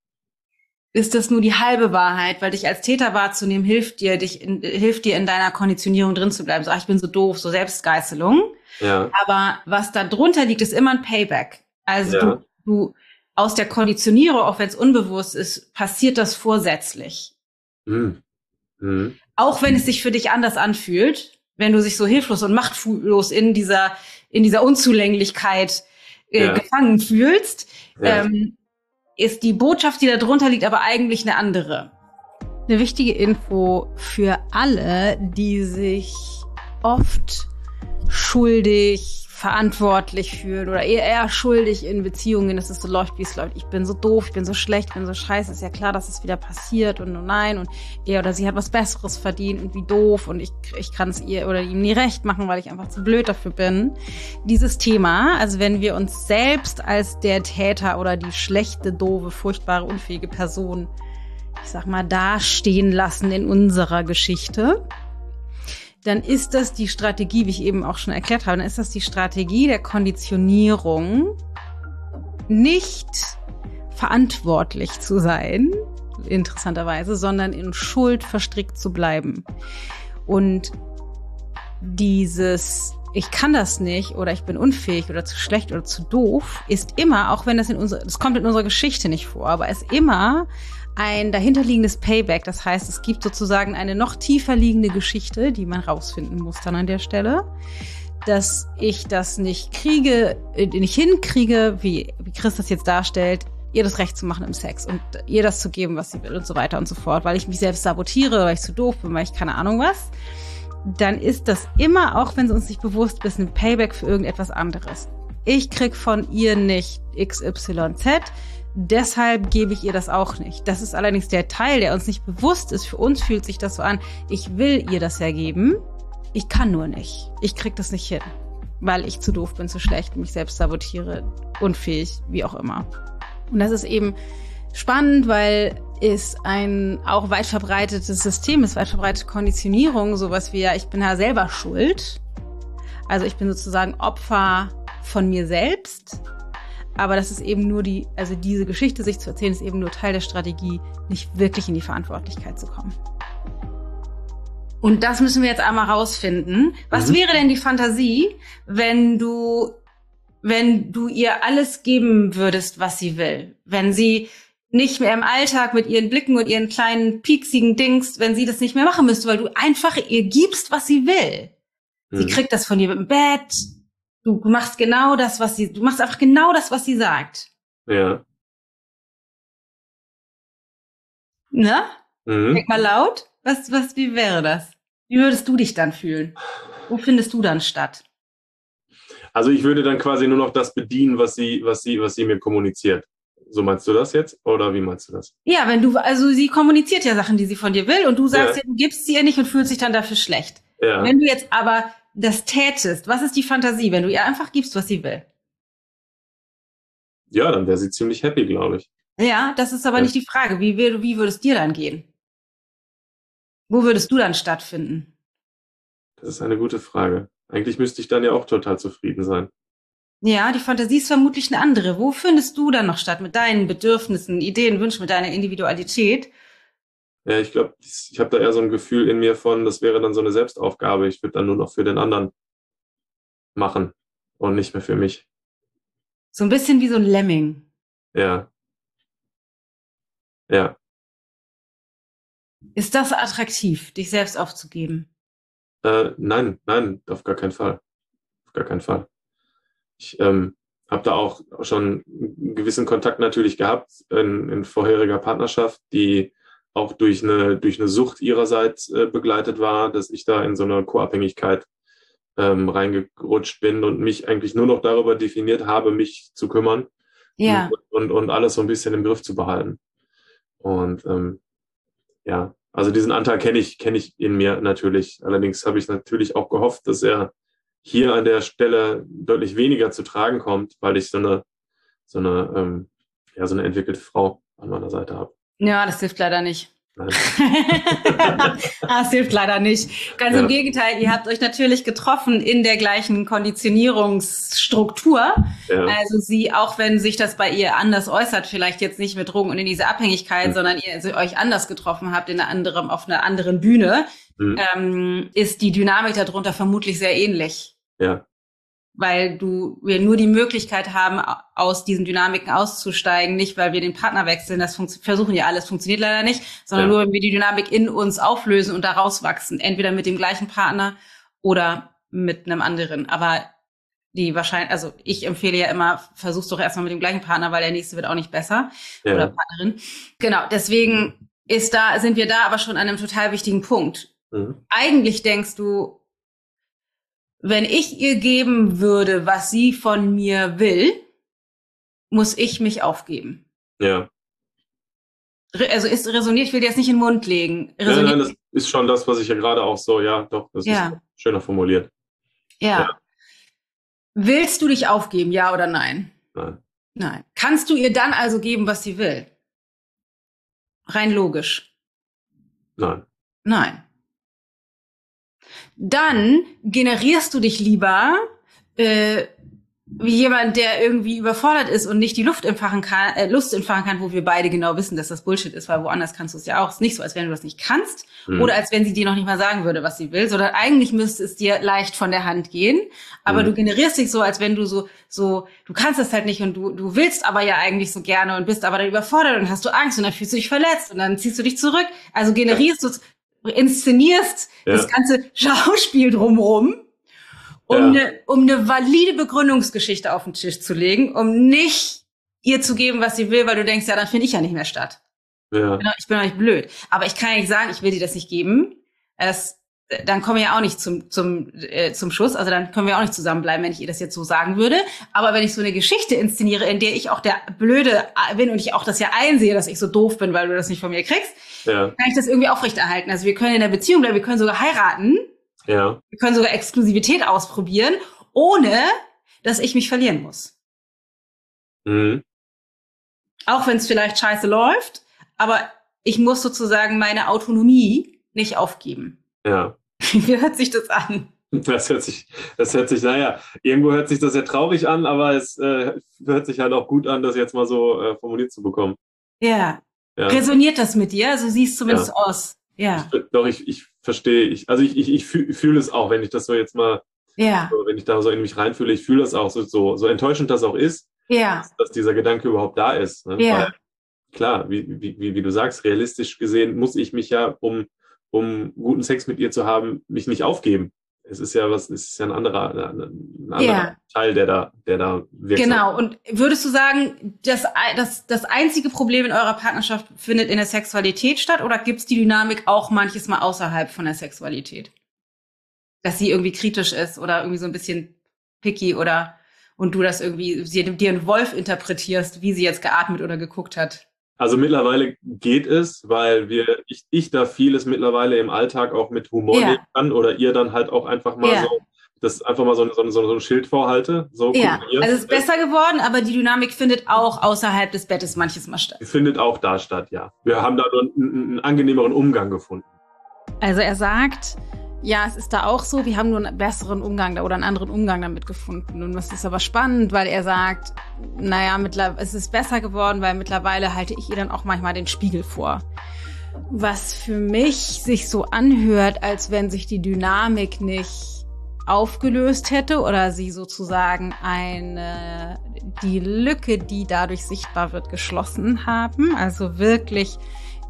ist das nur die halbe Wahrheit, weil dich als Täter wahrzunehmen hilft dir, dich in, hilft dir in deiner Konditionierung drin zu bleiben. So, ach, ich bin so doof, so Selbstgeißelung. ja, Aber was da drunter liegt, ist immer ein Payback. Also du, ja, du aus der Konditionierung, auch wenn es unbewusst ist, passiert das vorsätzlich. hm, hm, Auch wenn es sich für dich anders anfühlt, wenn du dich so hilflos und machtlos in dieser in dieser Unzulänglichkeit äh, ja, gefangen fühlst, ja, ähm, ist die Botschaft, die da drunter liegt, aber eigentlich eine andere. Eine wichtige Info für alle, die sich oft schuldig, verantwortlich fühlen oder eher, eher schuldig in Beziehungen, dass es so läuft, wie es läuft. Ich bin so doof, ich bin so schlecht, ich bin so scheiße. Ist ja klar, dass es wieder passiert und oh nein und er oder sie hat was Besseres verdient und wie doof und ich, ich kann es ihr oder ihm nie recht machen, weil ich einfach zu blöd dafür bin. Dieses Thema, also wenn wir uns selbst als der Täter oder die schlechte, doofe, furchtbare, unfähige Person, ich sag mal, dastehen lassen in unserer Geschichte, dann ist das die Strategie, wie ich eben auch schon erklärt habe, dann ist das die Strategie der Konditionierung, nicht verantwortlich zu sein, interessanterweise, sondern in Schuld verstrickt zu bleiben. Und dieses ich kann das nicht oder ich bin unfähig oder zu schlecht oder zu doof, ist immer, auch wenn das in unserer, das kommt in unserer Geschichte nicht vor, aber ist immer ein dahinterliegendes Payback. Das heißt, es gibt sozusagen eine noch tiefer liegende Geschichte, die man rausfinden muss dann an der Stelle, dass ich das nicht kriege, nicht hinkriege, wie, wie Chris das jetzt darstellt, ihr das Recht zu machen im Sex und ihr das zu geben, was sie will und so weiter und so fort, weil ich mich selbst sabotiere, weil ich zu doof bin, weil ich keine Ahnung was. Dann ist das immer, auch wenn es uns nicht bewusst ist, ein Payback für irgendetwas anderes. Ich krieg von ihr nicht X Y Z, deshalb gebe ich ihr das auch nicht. Das ist allerdings der Teil, der uns nicht bewusst ist. Für uns fühlt sich das so an, ich will ihr das ja geben, ich kann nur nicht. Ich krieg das nicht hin, weil ich zu doof bin, zu schlecht, mich selbst sabotiere, unfähig, wie auch immer. Und das ist eben spannend, weil es ein auch weit verbreitetes System ist, weit verbreitete Konditionierung, sowas wie, ja, ich bin ja selber schuld. Also ich bin sozusagen Opfer von mir selbst. Aber das ist eben nur die, also diese Geschichte sich zu erzählen, ist eben nur Teil der Strategie, nicht wirklich in die Verantwortlichkeit zu kommen. Und das müssen wir jetzt einmal rausfinden. Was mhm. wäre denn die Fantasie, wenn du, wenn du ihr alles geben würdest, was sie will? Wenn sie nicht mehr im Alltag mit ihren Blicken und ihren kleinen pieksigen Dings, wenn sie das nicht mehr machen müsste, weil du einfach ihr gibst, was sie will. Mhm. Sie kriegt das von dir im Bett. Du machst genau das, was sie, du machst einfach genau das, was sie sagt. Ja. Ne? Mhm. Denk mal laut. Was, was, wie wäre das? Wie würdest du dich dann fühlen? Wo findest du dann statt? Also ich würde dann quasi nur noch das bedienen, was sie, was sie, was sie mir kommuniziert. So meinst du das jetzt? Oder wie meinst du das? Ja, wenn du, also sie kommuniziert ja Sachen, die sie von dir will und du sagst ja, ja, du gibst sie ihr nicht und fühlst dich dann dafür schlecht. Ja. Wenn du jetzt aber das tätest, was ist die Fantasie, wenn du ihr einfach gibst, was sie will? Ja, dann wäre sie ziemlich happy, glaube ich. Ja, das ist aber ja. nicht die Frage. Wie, wie würde es dir dann gehen? Wo würdest du dann stattfinden? Das ist eine gute Frage. Eigentlich müsste ich dann ja auch total zufrieden sein. Ja, die Fantasie ist vermutlich eine andere. Wo findest du dann noch statt mit deinen Bedürfnissen, Ideen, Wünschen, mit deiner Individualität? Ja, ich glaube, ich habe da eher so ein Gefühl in mir von, das wäre dann so eine Selbstaufgabe. Ich würde dann nur noch für den anderen machen und nicht mehr für mich. So ein bisschen wie so ein Lemming. Ja. Ja. Ist das attraktiv, dich selbst aufzugeben? Äh, nein, nein, auf gar keinen Fall. Auf gar keinen Fall. Ich ähm, habe da auch schon einen gewissen Kontakt natürlich gehabt in, in vorheriger Partnerschaft, die auch durch eine, durch eine Sucht ihrerseits äh, begleitet war, dass ich da in so eine Co-Abhängigkeit ähm, reingerutscht bin und mich eigentlich nur noch darüber definiert habe, mich zu kümmern. Ja. Und, und, und alles so ein bisschen im Griff zu behalten. Und ähm, ja, also diesen Anteil kenne ich, kenne ich in mir natürlich. Allerdings habe ich natürlich auch gehofft, dass er hier an der Stelle deutlich weniger zu tragen kommt, weil ich so eine, so eine, ähm, ja, so eine entwickelte Frau an meiner Seite habe. Ja, das hilft leider nicht. Nein. Das hilft leider nicht. Ganz ja. Im Gegenteil, ihr habt euch natürlich getroffen in der gleichen Konditionierungsstruktur. Ja. Also sie, auch wenn sich das bei ihr anders äußert, vielleicht jetzt nicht mit Drogen und in diese Abhängigkeit, mhm. sondern ihr also euch anders getroffen habt, in einer anderen, auf einer anderen Bühne, mhm. ähm, ist die Dynamik darunter vermutlich sehr ähnlich. Ja. Weil du, wir nur die Möglichkeit haben, aus diesen Dynamiken auszusteigen, nicht weil wir den Partner wechseln, das funktio- versuchen ja alles, funktioniert leider nicht, sondern ja. nur, wenn wir die Dynamik in uns auflösen und da rauswachsen, entweder mit dem gleichen Partner oder mit einem anderen. Aber die wahrscheinlich, also ich empfehle ja immer, versuch's doch erstmal mit dem gleichen Partner, weil der nächste wird auch nicht besser ja. oder Partnerin. Genau, deswegen ist da, sind wir da aber schon an einem total wichtigen Punkt. Mhm. Eigentlich denkst du, wenn ich ihr geben würde, was sie von mir will, muss ich mich aufgeben. Ja. Also ist resoniert, ich will dir jetzt nicht in den Mund legen. Resoniert, nein, nein, das ist schon das, was ich ja gerade auch so, ja, doch, das ja. ist schöner formuliert. Ja. ja. Willst du dich aufgeben, ja oder nein? Nein. Nein. Kannst du ihr dann also geben, was sie will? Rein logisch. Nein. Nein. Dann generierst du dich lieber äh, wie jemand, der irgendwie überfordert ist und nicht die Luft entfachen kann, äh, Lust entfachen kann, wo wir beide genau wissen, dass das Bullshit ist, weil woanders kannst du es ja auch. Es ist nicht so, als wenn du das nicht kannst hm. oder als wenn sie dir noch nicht mal sagen würde, was sie will, sondern eigentlich müsste es dir leicht von der Hand gehen. Aber hm. du generierst dich so, als wenn du so, so, du kannst das halt nicht und du, du willst aber ja eigentlich so gerne und bist aber dann überfordert und hast du Angst und dann fühlst du dich verletzt und dann ziehst du dich zurück. Also generierst ja. du inszenierst ja. das ganze Schauspiel drumherum, um ja. eine um eine valide Begründungsgeschichte auf den Tisch zu legen, um nicht ihr zu geben, was sie will, weil du denkst, ja, dann finde ich ja nicht mehr statt. Ja. Ich bin doch nicht blöd. Aber ich kann ja nicht sagen, ich will dir das nicht geben. Es, dann kommen wir ja auch nicht zum zum äh, zum Schuss. Also dann können wir auch nicht zusammenbleiben, wenn ich ihr das jetzt so sagen würde. Aber wenn ich so eine Geschichte inszeniere, in der ich auch der Blöde bin und ich auch das ja einsehe, dass ich so doof bin, weil du das nicht von mir kriegst, ja. kann ich das irgendwie aufrechterhalten. Also wir können in der Beziehung bleiben, wir können sogar heiraten. Ja. Wir können sogar Exklusivität ausprobieren, ohne dass ich mich verlieren muss. Mhm. Auch wenn es vielleicht scheiße läuft, aber ich muss sozusagen meine Autonomie nicht aufgeben. Ja. Wie hört sich das an? Das hört sich, das hört sich, naja, irgendwo hört sich das sehr traurig an, aber es äh, hört sich halt auch gut an, das jetzt mal so äh, formuliert zu bekommen. Ja. ja. Resoniert das mit dir? Also siehst du zumindest ja. aus. Ja. Ich, doch, ich, ich verstehe, ich, also ich, ich, ich fühle fühl es auch, wenn ich das so jetzt mal, ja. so, wenn ich da so in mich reinfühle, ich fühle das auch, so, so, so enttäuschend das auch ist, ja. dass, dass dieser Gedanke überhaupt da ist. Ne? Ja. Weil, klar, wie, wie, wie, wie du sagst, realistisch gesehen muss ich mich ja, um, um guten Sex mit ihr zu haben, mich nicht aufgeben. Es ist ja was, es ist ja ein anderer, ein anderer ja. Teil, der da, der da wirkt. Genau. Und würdest du sagen, das, das, das einzige Problem in eurer Partnerschaft findet in der Sexualität statt oder gibt's die Dynamik auch manches Mal außerhalb von der Sexualität? Dass sie irgendwie kritisch ist oder irgendwie so ein bisschen picky oder, und du das irgendwie, sie, dir einen Wolf interpretierst, wie sie jetzt geatmet oder geguckt hat? Also mittlerweile geht es, weil wir, ich, ich da vieles mittlerweile im Alltag auch mit Humor ja. nehmen kann oder ihr dann halt auch einfach mal ja. so, das einfach mal so, so, so, so ein Schild vorhalte. So, ja, also es ist besser geworden, aber die Dynamik findet auch außerhalb des Bettes manches Mal statt. Die findet auch da statt, ja. Wir haben da einen, einen angenehmeren Umgang gefunden. Also er sagt, ja, es ist da auch so, wir haben nur einen besseren Umgang da oder einen anderen Umgang damit gefunden. Und das ist aber spannend, weil er sagt, naja, es ist besser geworden, weil mittlerweile halte ich ihr dann auch manchmal den Spiegel vor. Was für mich sich so anhört, als wenn sich die Dynamik nicht aufgelöst hätte oder sie sozusagen eine, die Lücke, die dadurch sichtbar wird, geschlossen haben. Also wirklich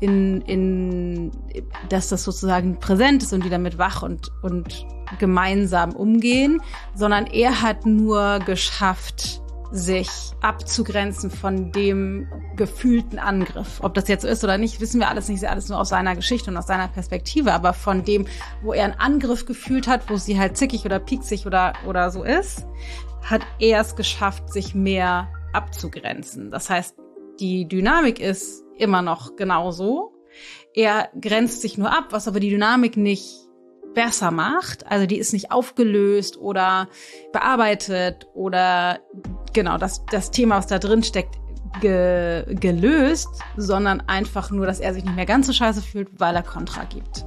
in, in, dass das sozusagen präsent ist und die damit wach und, und gemeinsam umgehen, sondern er hat nur geschafft, sich abzugrenzen von dem gefühlten Angriff. Ob das jetzt so ist oder nicht, wissen wir alles nicht, ist ja alles nur aus seiner Geschichte und aus seiner Perspektive, aber von dem, wo er einen Angriff gefühlt hat, wo sie halt zickig oder pieksig oder, oder so ist, hat er es geschafft, sich mehr abzugrenzen. Das heißt, die Dynamik ist immer noch genauso. Er grenzt sich nur ab, was aber die Dynamik nicht besser macht. Also die ist nicht aufgelöst oder bearbeitet oder genau das, das Thema, was da drin steckt, ge, gelöst, sondern einfach nur, dass er sich nicht mehr ganz so scheiße fühlt, weil er Kontra gibt.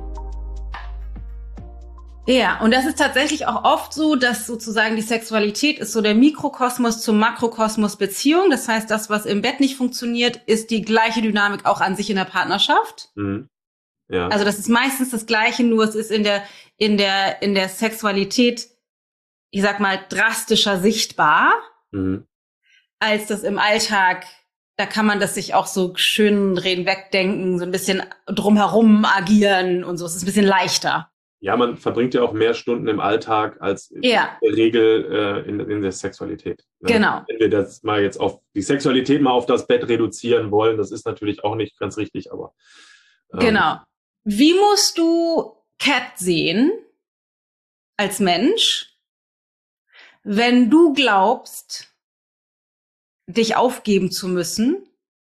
Ja, und das ist tatsächlich auch oft so, dass sozusagen die Sexualität ist so der Mikrokosmos zum Makrokosmos Beziehung. Das heißt, das, was im Bett nicht funktioniert, ist die gleiche Dynamik auch an sich in der Partnerschaft. Mhm. Ja. Also das ist meistens das Gleiche, nur es ist in der, in der, in der Sexualität, ich sag mal, drastischer sichtbar, mhm. als das im Alltag. Da kann man das sich auch so schön reden, wegdenken, so ein bisschen drumherum agieren und so. Es ist ein bisschen leichter. Ja, man verbringt ja auch mehr Stunden im Alltag als Ja. in der Regel äh, in, in der Sexualität. Ne? Genau. Wenn wir das mal jetzt auf die Sexualität mal auf das Bett reduzieren wollen, das ist natürlich auch nicht ganz richtig, aber ähm, genau. Wie musst du Cat sehen als Mensch, wenn du glaubst, dich aufgeben zu müssen,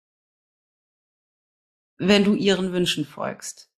wenn du ihren Wünschen folgst?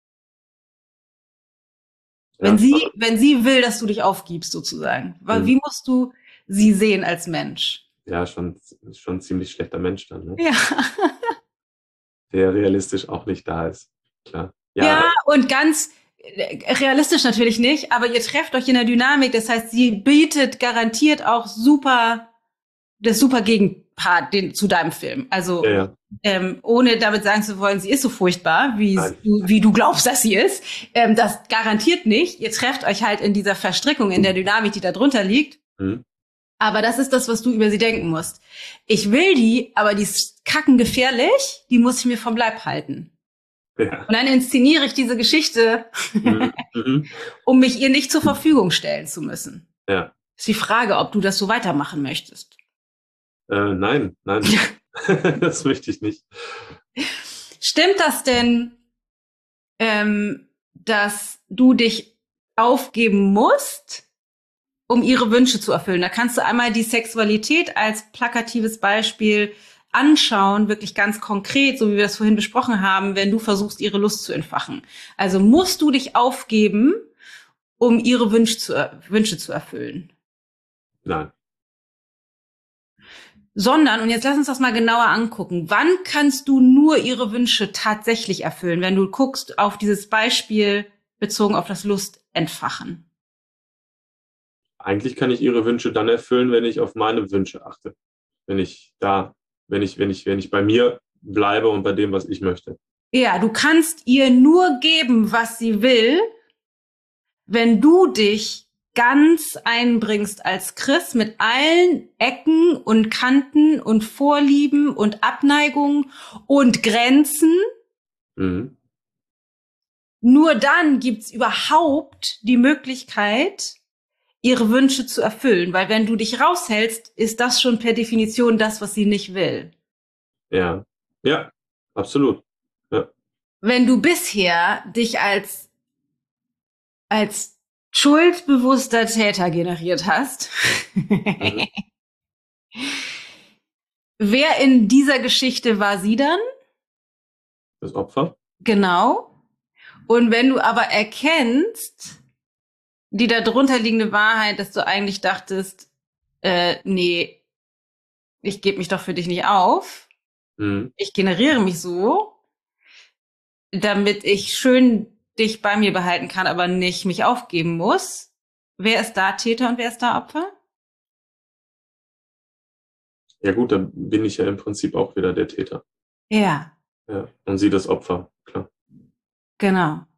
Ja, wenn sie, wenn sie will, dass du dich aufgibst, sozusagen. Mhm. Wie musst du sie sehen als Mensch? Ja, schon, schon ein ziemlich schlechter Mensch dann, ne? Ja. Der realistisch auch nicht da ist. Klar. Ja, ja, und ganz realistisch natürlich nicht, aber ihr trefft euch in der Dynamik. Das heißt, sie bietet garantiert auch super, das super Gegenpart den, zu deinem Film. Also, ja, ja. Ähm, ohne damit sagen zu wollen, sie ist so furchtbar, wie, du, wie du glaubst, dass sie ist. Ähm, das garantiert nicht. Ihr trefft euch halt in dieser Verstrickung, in der Dynamik, die da drunter liegt. Mhm. Aber das ist das, was du über sie denken musst. Ich will die, aber die ist kackengefährlich, die muss ich mir vom Leib halten. Ja. Und dann inszeniere ich diese Geschichte, mhm. Mhm. um mich ihr nicht zur Verfügung stellen zu müssen. Ja. Ist die Frage, ob du das so weitermachen möchtest. Äh, nein, nein. Das möchte ich nicht. Stimmt das denn, ähm, dass du dich aufgeben musst, um ihre Wünsche zu erfüllen? Da kannst du einmal die Sexualität als plakatives Beispiel anschauen, wirklich ganz konkret, so wie wir das vorhin besprochen haben, wenn du versuchst, ihre Lust zu entfachen. Also musst du dich aufgeben, um ihre Wünsche zu, Wünsche zu erfüllen? Nein. Sondern, und jetzt lass uns das mal genauer angucken, wann kannst du nur ihre Wünsche tatsächlich erfüllen, wenn du guckst auf dieses Beispiel bezogen auf das Lustentfachen? Eigentlich kann ich ihre Wünsche dann erfüllen, wenn ich auf meine Wünsche achte. Wenn ich da, wenn ich, wenn ich, wenn ich bei mir bleibe und bei dem, was ich möchte. Ja, du kannst ihr nur geben, was sie will, wenn du dich ganz einbringst als Chris mit allen Ecken und Kanten und Vorlieben und Abneigungen und Grenzen. Mhm. Nur dann gibt's überhaupt die Möglichkeit, ihre Wünsche zu erfüllen. Weil wenn du dich raushältst, ist das schon per Definition das, was sie nicht will. Ja, ja, absolut. Ja. Wenn du bisher dich als, als schuldbewusster Täter generiert hast, mhm. Wer in dieser Geschichte war sie dann? Das Opfer. Genau. Und wenn du aber erkennst, die darunter liegende Wahrheit, dass du eigentlich dachtest, äh, nee, ich gebe mich doch für dich nicht auf. Mhm. Ich generiere mich so, damit ich schön dich bei mir behalten kann, aber nicht mich aufgeben muss. Wer ist da Täter und wer ist da Opfer? Ja gut, dann bin ich ja im Prinzip auch wieder der Täter. Ja. Ja. Und sie das Opfer, klar. Genau.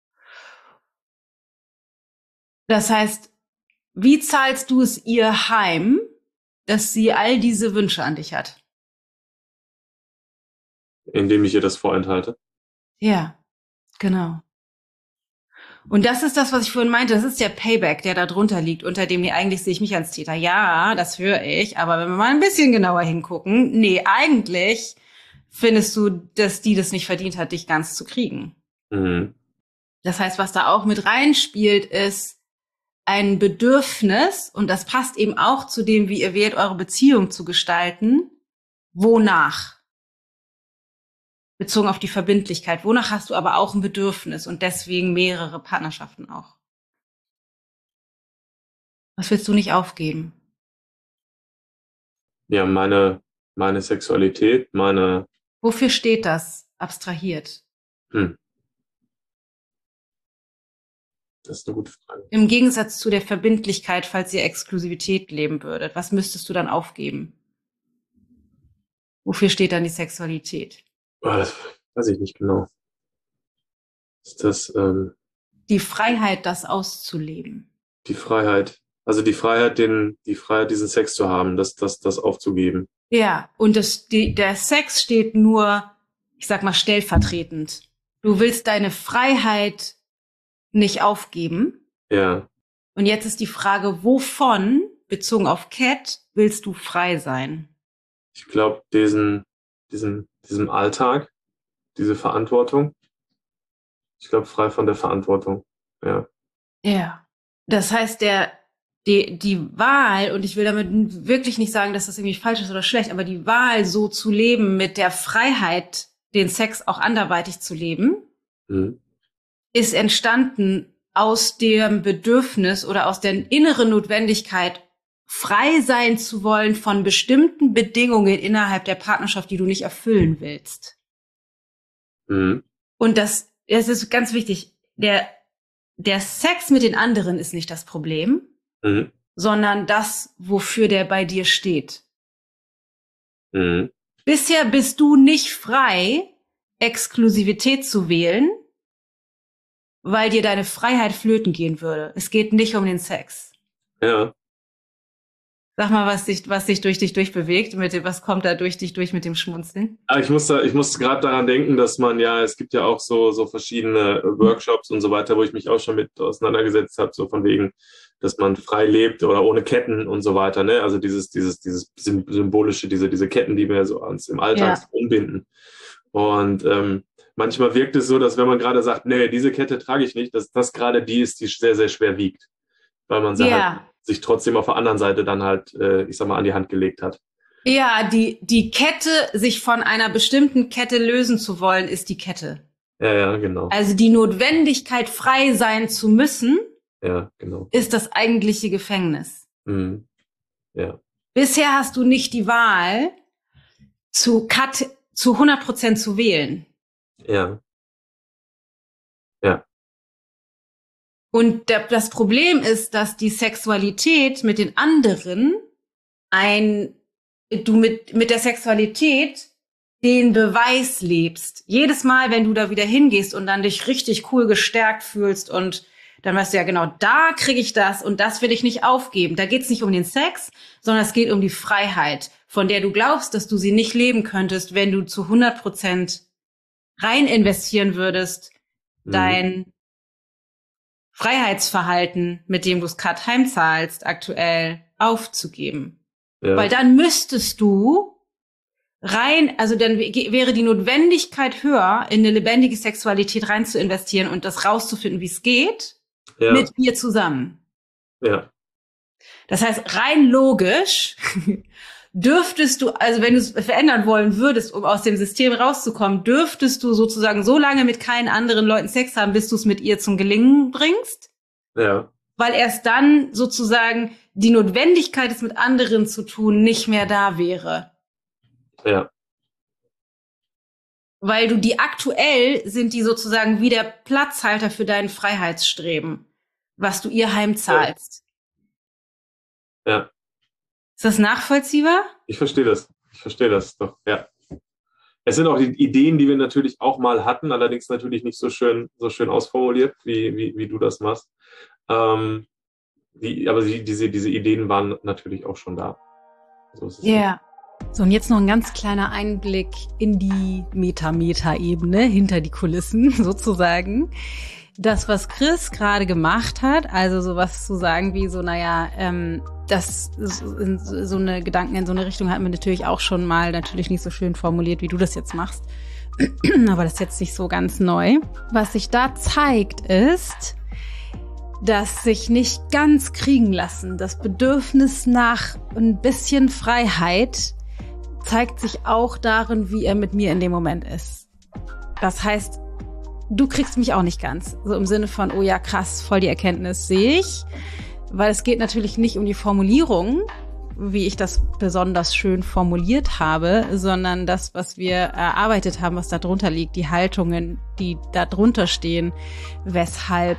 Das heißt, wie zahlst du es ihr heim, dass sie all diese Wünsche an dich hat? indem ich ihr das vorenthalte. Ja, genau. Und das ist das, was ich vorhin meinte. Das ist der Payback, der da drunter liegt, unter dem, nee, eigentlich sehe ich mich als Täter. Ja, das höre ich. Aber wenn wir mal ein bisschen genauer hingucken, nee, eigentlich findest du, dass die das nicht verdient hat, dich ganz zu kriegen. Mhm. Das heißt, was da auch mit reinspielt, ist ein Bedürfnis, und das passt eben auch zu dem, wie ihr wählt, eure Beziehung zu gestalten. Wonach? Bezogen auf die Verbindlichkeit. Wonach hast du aber auch ein Bedürfnis und deswegen mehrere Partnerschaften auch? Was willst du nicht aufgeben? Ja, meine, meine Sexualität, meine... Wofür steht das, abstrahiert? Hm. Das ist eine gute Frage. Im Gegensatz zu der Verbindlichkeit, falls ihr Exklusivität leben würdet, was müsstest du dann aufgeben? Wofür steht dann die Sexualität? Oh, das weiß ich nicht genau. Ist das ähm, Die Freiheit, das auszuleben. die Freiheit? Also die Freiheit, den, die Freiheit, diesen Sex zu haben, das, das, das aufzugeben. Ja, und das, die, der Sex steht nur, ich sag mal, stellvertretend. Du willst deine Freiheit nicht aufgeben. Ja. Und jetzt ist die Frage, wovon, bezogen auf Cat, willst du frei sein? Ich glaube, diesen, diesen, diesem Alltag, diese Verantwortung. Ich glaube, frei von der Verantwortung. Ja. Ja. Das heißt, der, die, die Wahl, und ich will damit wirklich nicht sagen, dass das irgendwie falsch ist oder schlecht, aber die Wahl, so zu leben, mit der Freiheit, den Sex auch anderweitig zu leben, Mhm. ist entstanden aus dem Bedürfnis oder aus der inneren Notwendigkeit, frei sein zu wollen von bestimmten Bedingungen innerhalb der Partnerschaft, die du nicht erfüllen willst. Mhm. Und das, das ist ganz wichtig. Der, der Sex mit den anderen ist nicht das Problem, Mhm. sondern das, wofür der bei dir steht. Mhm. Bisher bist du nicht frei, Exklusivität zu wählen, weil dir deine Freiheit flöten gehen würde. Es geht nicht um den Sex. Ja. Sag mal, was dich, was dich durch dich durchbewegt, mit dem, was kommt da durch dich durch mit dem Schmunzeln? Ah, ich muss da, ich muss gerade daran denken, dass man ja, es gibt ja auch so, so verschiedene Workshops und so weiter, wo ich mich auch schon mit auseinandergesetzt habe, so von wegen, dass man frei lebt oder ohne Ketten und so weiter, ne? Also dieses, dieses, dieses symbolische, diese, diese Ketten, die wir so ans im Alltag Ja. umbinden. Und ähm, manchmal wirkt es so, dass wenn man gerade sagt, nee, diese Kette trage ich nicht, dass das gerade die ist, die sehr, sehr schwer wiegt, weil man sie Ja. halt sich trotzdem auf der anderen Seite dann halt, äh, ich sag mal, an die Hand gelegt hat. Ja, die, die Kette, sich von einer bestimmten Kette lösen zu wollen, ist die Kette. Ja, ja, genau. Also die Notwendigkeit, frei sein zu müssen, Ja, genau. ist das eigentliche Gefängnis. Mhm. Ja. Bisher hast du nicht die Wahl, zu Cut, zu hundert Prozent zu wählen. Ja. Ja. Und der, das Problem ist, dass die Sexualität mit den anderen ein, du mit, mit der Sexualität den Beweis lebst. Jedes Mal, wenn du da wieder hingehst und dann dich richtig cool gestärkt fühlst und dann weißt du ja genau, da kriege ich das und das will ich nicht aufgeben. Da geht es nicht um den Sex, sondern es geht um die Freiheit, von der du glaubst, dass du sie nicht leben könntest, wenn du zu hundert Prozent rein investieren würdest, Mhm. dein Freiheitsverhalten, mit dem du es gerade heimzahlst, aktuell aufzugeben. Ja. Weil dann müsstest du rein, also dann wäre die Notwendigkeit höher, in eine lebendige Sexualität rein zu investieren und das rauszufinden, wie es geht, Ja. mit ihr zusammen. Ja. Das heißt, rein logisch dürftest du, also wenn du es verändern wollen würdest, um aus dem System rauszukommen, dürftest du sozusagen so lange mit keinen anderen Leuten Sex haben, bis du es mit ihr zum Gelingen bringst. Ja. Weil erst dann sozusagen die Notwendigkeit, es mit anderen zu tun, nicht mehr da wäre. Ja. Weil du die aktuell sind die sozusagen wie der Platzhalter für dein Freiheitsstreben, was du ihr heimzahlst. Ja. Ist das nachvollziehbar? Ich verstehe das. Ich verstehe das doch, ja. Es sind auch die Ideen, die wir natürlich auch mal hatten, allerdings natürlich nicht so schön, so schön ausformuliert, wie, wie, wie du das machst. Ähm, die, aber die, diese, diese Ideen waren natürlich auch schon da. So ist es Ja. So, und jetzt noch ein ganz kleiner Einblick in die Meta-Meta-Ebene, hinter die Kulissen sozusagen. Das, was Chris gerade gemacht hat, also sowas zu sagen wie so, naja, ähm, das so eine Gedanken in so eine Richtung hat man natürlich auch schon mal, natürlich nicht so schön formuliert, wie du das jetzt machst, aber das ist jetzt nicht so ganz neu. Was sich da zeigt, ist, dass sich nicht ganz kriegen lassen, das Bedürfnis nach ein bisschen Freiheit zeigt sich auch darin, wie er mit mir in dem Moment ist. Das heißt, du kriegst mich auch nicht ganz. So im Sinne von, oh ja, krass, voll die Erkenntnis sehe ich. Weil es geht natürlich nicht um die Formulierung, wie ich das besonders schön formuliert habe, sondern das, was wir erarbeitet haben, was da drunter liegt, die Haltungen, die da drunter stehen, weshalb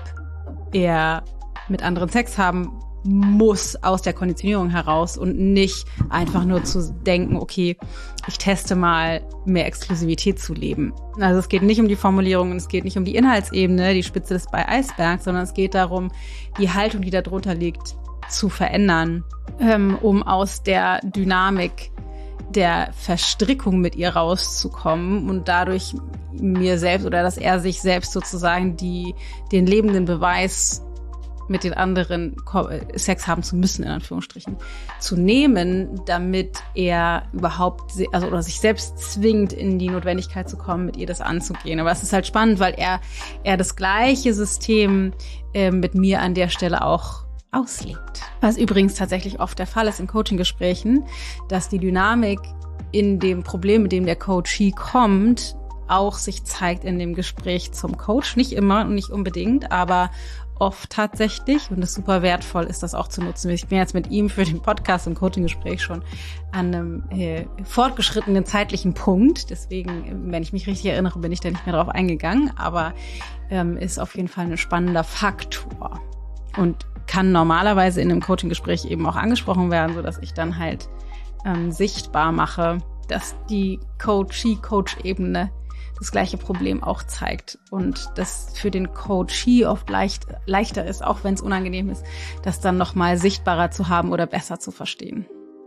er mit anderen Sex haben muss aus der Konditionierung heraus und nicht einfach nur zu denken, okay, ich teste mal, mehr Exklusivität zu leben. Also es geht nicht um die Formulierung und es geht nicht um die Inhaltsebene, die Spitze des bei Eisbergs, sondern es geht darum, die Haltung, die da drunter liegt, zu verändern, ähm, um aus der Dynamik der Verstrickung mit ihr rauszukommen und dadurch mir selbst oder dass er sich selbst sozusagen die den lebenden Beweis mit den anderen Sex haben zu müssen, in Anführungsstrichen, zu nehmen, damit er überhaupt, also oder sich selbst zwingt, in die Notwendigkeit zu kommen, mit ihr das anzugehen. Aber es ist halt spannend, weil er, er das gleiche System äh, mit mir an der Stelle auch auslebt. Was übrigens tatsächlich oft der Fall ist in Coaching-Gesprächen, dass die Dynamik in dem Problem, mit dem der Coachee kommt, auch sich zeigt in dem Gespräch zum Coach. Nicht immer und nicht unbedingt, aber oft tatsächlich, und es super wertvoll ist, das auch zu nutzen. Ich bin jetzt mit ihm für den Podcast und Coaching-Gespräch schon an einem äh, fortgeschrittenen zeitlichen Punkt. Deswegen, wenn ich mich richtig erinnere, bin ich da nicht mehr drauf eingegangen. Aber ähm, ist auf jeden Fall ein spannender Faktor und kann normalerweise in einem Coaching-Gespräch eben auch angesprochen werden, sodass ich dann halt ähm, sichtbar mache, dass die Coachee-Coach-Ebene das gleiche Problem auch zeigt und das für den Coachee oft leicht, leichter ist, auch wenn es unangenehm ist, das dann nochmal sichtbarer zu haben oder besser zu verstehen.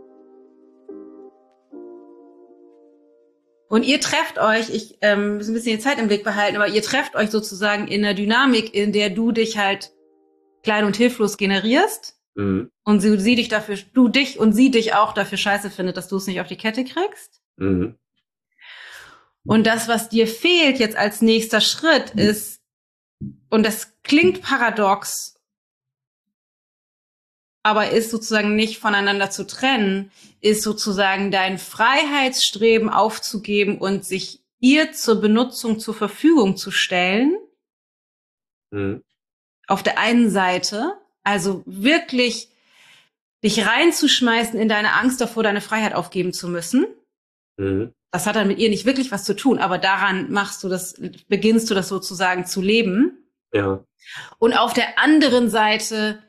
Und ihr trefft euch, ich ähm, muss ein bisschen die Zeit im Blick behalten, aber ihr trefft euch sozusagen in einer Dynamik, in der du dich halt klein und hilflos generierst mhm. und sie, sie dich dafür, du dich und sie dich auch dafür scheiße findet, dass du es nicht auf die Kette kriegst. Mhm. Und das, was dir fehlt jetzt als nächster Schritt ist, und das klingt paradox, aber ist sozusagen nicht voneinander zu trennen, ist sozusagen dein Freiheitsstreben aufzugeben und sich ihr zur Benutzung zur Verfügung zu stellen. Mhm. Auf der einen Seite, also wirklich dich reinzuschmeißen in deine Angst davor, deine Freiheit aufgeben zu müssen. Mhm. Das hat dann mit ihr nicht wirklich was zu tun, aber daran machst du das, beginnst du das sozusagen zu leben. Ja. Und auf der anderen Seite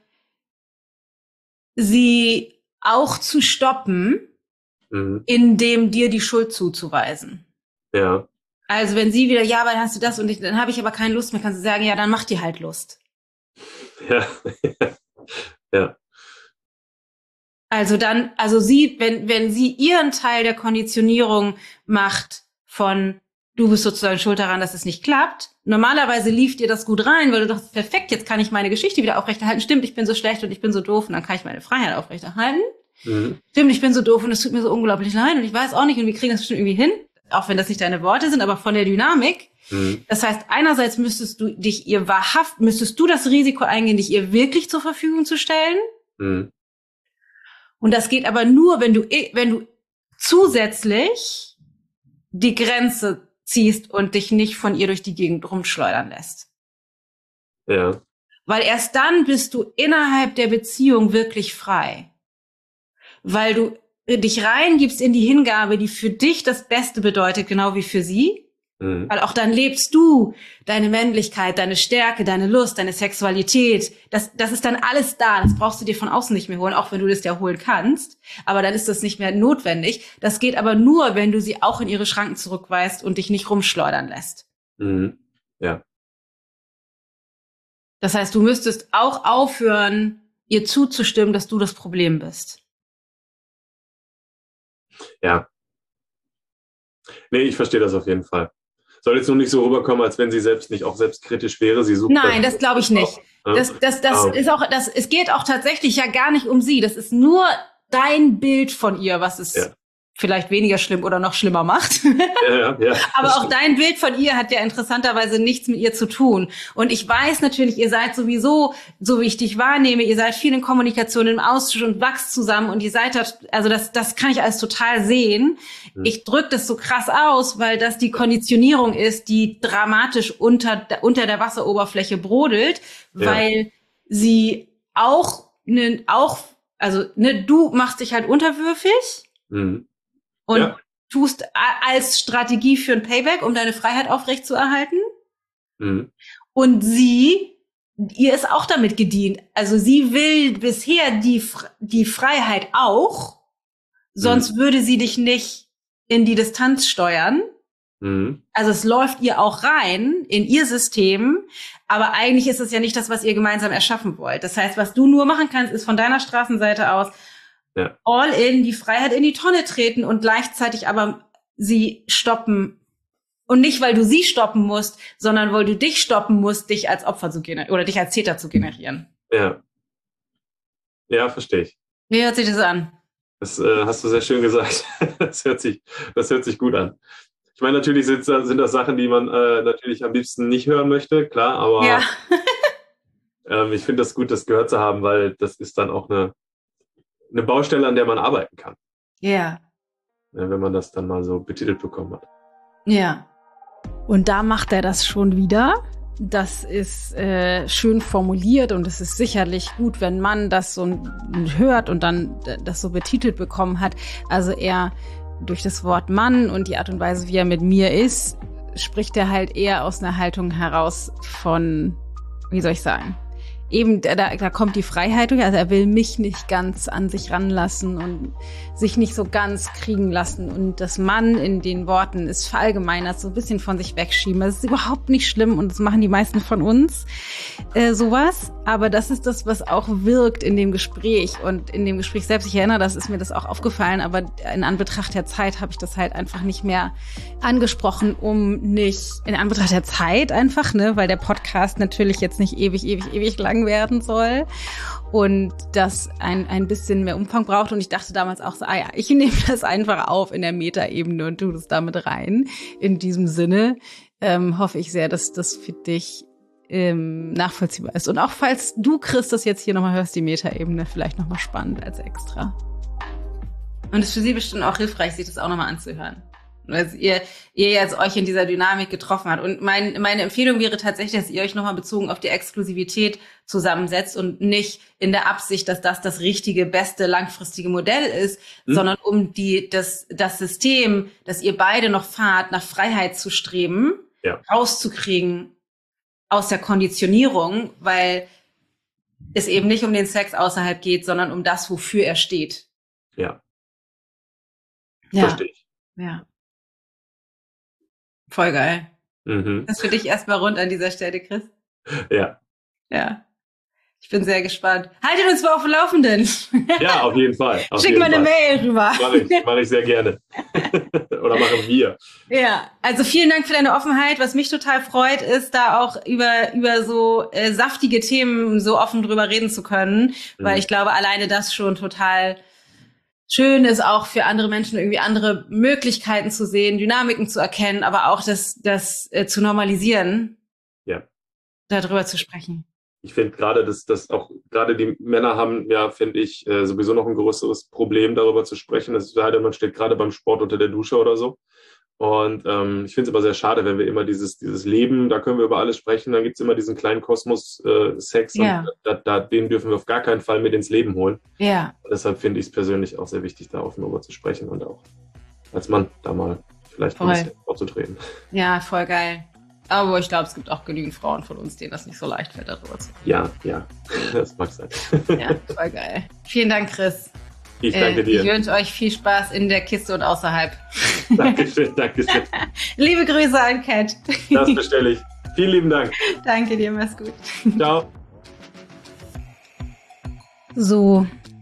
sie auch zu stoppen, mhm. indem dir die Schuld zuzuweisen. Ja. Also wenn sie wieder, ja, aber dann hast du das und ich, dann habe ich aber keine Lust mehr, kannst du sagen, ja, dann mach dir halt Lust. Ja. Ja. Also dann, also sie, wenn, wenn sie ihren Teil der Konditionierung macht von, du bist sozusagen schuld daran, dass es nicht klappt. Normalerweise lief dir das gut rein, weil du dachtest, perfekt, jetzt kann ich meine Geschichte wieder aufrechterhalten. Stimmt, ich bin so schlecht und ich bin so doof und dann kann ich meine Freiheit aufrechterhalten. Mhm. Stimmt, ich bin so doof und es tut mir so unglaublich leid und ich weiß auch nicht und wir kriegen das bestimmt irgendwie hin. Auch wenn das nicht deine Worte sind, aber von der Dynamik. Mhm. Das heißt, einerseits müsstest du dich ihr wahrhaft, müsstest du das Risiko eingehen, dich ihr wirklich zur Verfügung zu stellen. Mhm. Und das geht aber nur, wenn du, wenn du zusätzlich die Grenze ziehst und dich nicht von ihr durch die Gegend rumschleudern lässt. Ja. Weil erst dann bist du innerhalb der Beziehung wirklich frei. Weil du dich reingibst in die Hingabe, die für dich das Beste bedeutet, genau wie für sie. Mhm. Weil auch dann lebst du deine Männlichkeit, deine Stärke, deine Lust, deine Sexualität. Das, das ist dann alles da. Das brauchst du dir von außen nicht mehr holen, auch wenn du das ja holen kannst. Aber dann ist das nicht mehr notwendig. Das geht aber nur, wenn du sie auch in ihre Schranken zurückweist und dich nicht rumschleudern lässt. Mhm. Ja. Das heißt, du müsstest auch aufhören, ihr zuzustimmen, dass du das Problem bist. Ja, Nee, ich verstehe das auf jeden Fall. Soll jetzt nur nicht so rüberkommen, als wenn sie selbst nicht auch selbstkritisch wäre. Sie sucht Nein, das glaube ich nicht. Auch, das das, das ähm. ist auch, das, es geht auch tatsächlich ja gar nicht um sie. Das ist nur dein Bild von ihr, was es ja. vielleicht weniger schlimm oder noch schlimmer macht. Ja, ja, ja, aber auch stimmt. Dein Bild von ihr hat ja interessanterweise nichts mit ihr zu tun. Und ich weiß natürlich, ihr seid sowieso, so wie ich dich wahrnehme, ihr seid viel in Kommunikation, im Austausch und wachst zusammen und ihr seid da, also das, das kann ich alles total sehen. Hm. Ich drücke das so krass aus, weil das die Konditionierung ist, die dramatisch unter, unter der Wasseroberfläche brodelt, ja. weil sie auch, ne, auch, also ne, du machst dich halt unterwürfig. Hm. Und ja. tust als Strategie für ein Payback, um deine Freiheit aufrechtzuerhalten. Mhm. Und sie, ihr ist auch damit gedient. Also sie will bisher die, die Freiheit auch, sonst mhm. würde sie dich nicht in die Distanz steuern. Mhm. Also es läuft ihr auch rein in ihr System, aber eigentlich ist es ja nicht das, was ihr gemeinsam erschaffen wollt. Das heißt, was du nur machen kannst, ist von deiner Straßenseite aus ja. all in die Freiheit in die Tonne treten und gleichzeitig aber sie stoppen. Und nicht, weil du sie stoppen musst, sondern weil du dich stoppen musst, dich als Opfer zu generieren oder dich als Täter zu generieren. Ja. Ja, verstehe ich. Wie hört sich das an? Das äh, hast du sehr schön gesagt. Das hört sich, das hört sich gut an. Ich meine, natürlich sind, sind das Sachen, die man äh, natürlich am liebsten nicht hören möchte, klar, aber ja. ähm, ich finde das gut, das gehört zu haben, weil das ist dann auch eine eine Baustelle, an der man arbeiten kann. Ja. Ja, wenn man das dann mal so betitelt bekommen hat. Ja. Und da macht er das schon wieder. Das ist äh, schön formuliert und es ist sicherlich gut, wenn man das so hört und dann das so betitelt bekommen hat. Also er durch das Wort Mann und die Art und Weise, wie er mit mir ist, spricht er halt eher aus einer Haltung heraus von, wie soll ich sagen, eben, da, da kommt die Freiheit durch, also er will mich nicht ganz an sich ranlassen und sich nicht so ganz kriegen lassen. Und das Mann in den Worten ist verallgemeinert, so ein bisschen von sich wegschieben. Das ist überhaupt nicht schlimm und das machen die meisten von uns, äh, sowas. Aber das ist das, was auch wirkt in dem Gespräch und in dem Gespräch selbst. Ich erinnere, das ist mir das auch aufgefallen, aber in Anbetracht der Zeit habe ich das halt einfach nicht mehr angesprochen, um nicht, in Anbetracht der Zeit einfach, ne, weil der Podcast natürlich jetzt nicht ewig, ewig, ewig lang werden soll und das ein ein bisschen mehr Umfang braucht. Und ich dachte damals auch so, ah ja, ich nehme das einfach auf in der Metaebene und tue das damit rein. In diesem Sinne ähm, hoffe ich sehr, dass das für dich ähm, nachvollziehbar ist. Und auch falls du, Chris, das jetzt hier nochmal hörst, die Metaebene vielleicht nochmal spannend als extra. Und es ist für sie bestimmt auch hilfreich, sich das auch nochmal anzuhören. Weil ihr, ihr jetzt euch in dieser Dynamik getroffen habt. Und mein, meine Empfehlung wäre tatsächlich, dass ihr euch nochmal bezogen auf die Exklusivität zusammensetzt und nicht in der Absicht, dass das das richtige, beste, langfristige Modell ist, hm. sondern um die, das, das System, das ihr beide noch fahrt, nach Freiheit zu streben, ja. rauszukriegen aus der Konditionierung, weil es eben nicht um den Sex außerhalb geht, sondern um das, wofür er steht. Ja. Ja. Verstehe ich. Ja. Voll geil. Mhm. Das für dich erstmal rund an dieser Stelle, Chris. Ja. Ja. Ich bin sehr gespannt. Haltet uns mal auf dem Laufenden. Ja, auf jeden Fall. Auf Schick jeden mal eine Fall. Mail rüber. Mache ich, mach ich sehr gerne. Oder machen wir. Ja, also vielen Dank für deine Offenheit. Was mich total freut, ist, da auch über über so äh, saftige Themen so offen drüber reden zu können. Mhm. Weil ich glaube, alleine das schon total schön ist, auch für andere Menschen irgendwie andere Möglichkeiten zu sehen, Dynamiken zu erkennen, aber auch das, das äh, zu normalisieren, ja. darüber zu sprechen. Ich finde gerade, dass, dass auch gerade die Männer haben, ja, finde ich, äh, sowieso noch ein größeres Problem, darüber zu sprechen. Es sei denn, man steht gerade beim Sport unter der Dusche oder so. Und ähm, ich finde es aber sehr schade, wenn wir immer dieses dieses Leben, da können wir über alles sprechen, dann gibt es immer diesen kleinen Kosmos äh, Sex ja. und da, da, den dürfen wir auf gar keinen Fall mit ins Leben holen. Ja. Und deshalb finde ich es persönlich auch sehr wichtig, da offen darüber zu sprechen und auch als Mann da mal vielleicht voll. ein bisschen aufzutreten. Ja, voll geil. Aber ich glaube, es gibt auch genügend Frauen von uns, denen das nicht so leicht fällt, darüber zu reden. Ja, ja, das mag sein. Ja, voll geil. Vielen Dank, Chris. Ich danke äh, dir. Ich wünsche euch viel Spaß in der Kiste und außerhalb. Dankeschön, Dankeschön. Liebe Grüße an Kat. Das bestelle ich. Vielen lieben Dank. Danke dir, mach's gut. Ciao. So,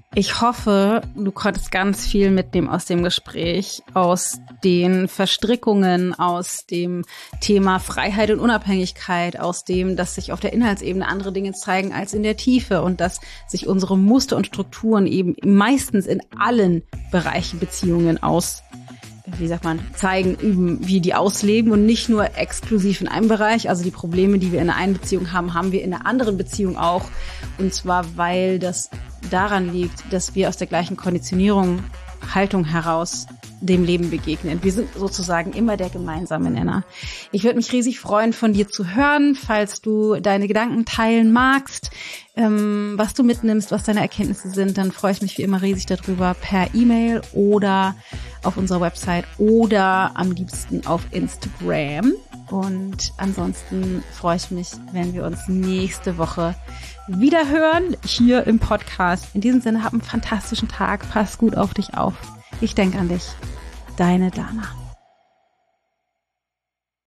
Ich hoffe, du konntest ganz viel mitnehmen aus dem Gespräch, aus den Verstrickungen, aus dem Thema Freiheit und Unabhängigkeit, aus dem, dass sich auf der Inhaltsebene andere Dinge zeigen als in der Tiefe und dass sich unsere Muster und Strukturen eben meistens in allen Bereichen Beziehungen aus, wie sagt man, zeigen, üben, wie die ausleben und nicht nur exklusiv in einem Bereich. Also die Probleme, die wir in der einen Beziehung haben, haben wir in der anderen Beziehung auch. Und zwar, weil das daran liegt, dass wir aus der gleichen Konditionierung, Haltung heraus dem Leben begegnen. Wir sind sozusagen immer der gemeinsame Nenner. Ich würde mich riesig freuen, von dir zu hören, falls du deine Gedanken teilen magst, ähm, was du mitnimmst, was deine Erkenntnisse sind, dann freue ich mich wie immer riesig darüber per E-Mail oder auf unserer Website oder am liebsten auf Instagram. Und ansonsten freue ich mich, wenn wir uns nächste Woche wieder hören, hier im Podcast. In diesem Sinne, hab einen fantastischen Tag, pass gut auf dich auf. Ich denke an dich. Deine Dana.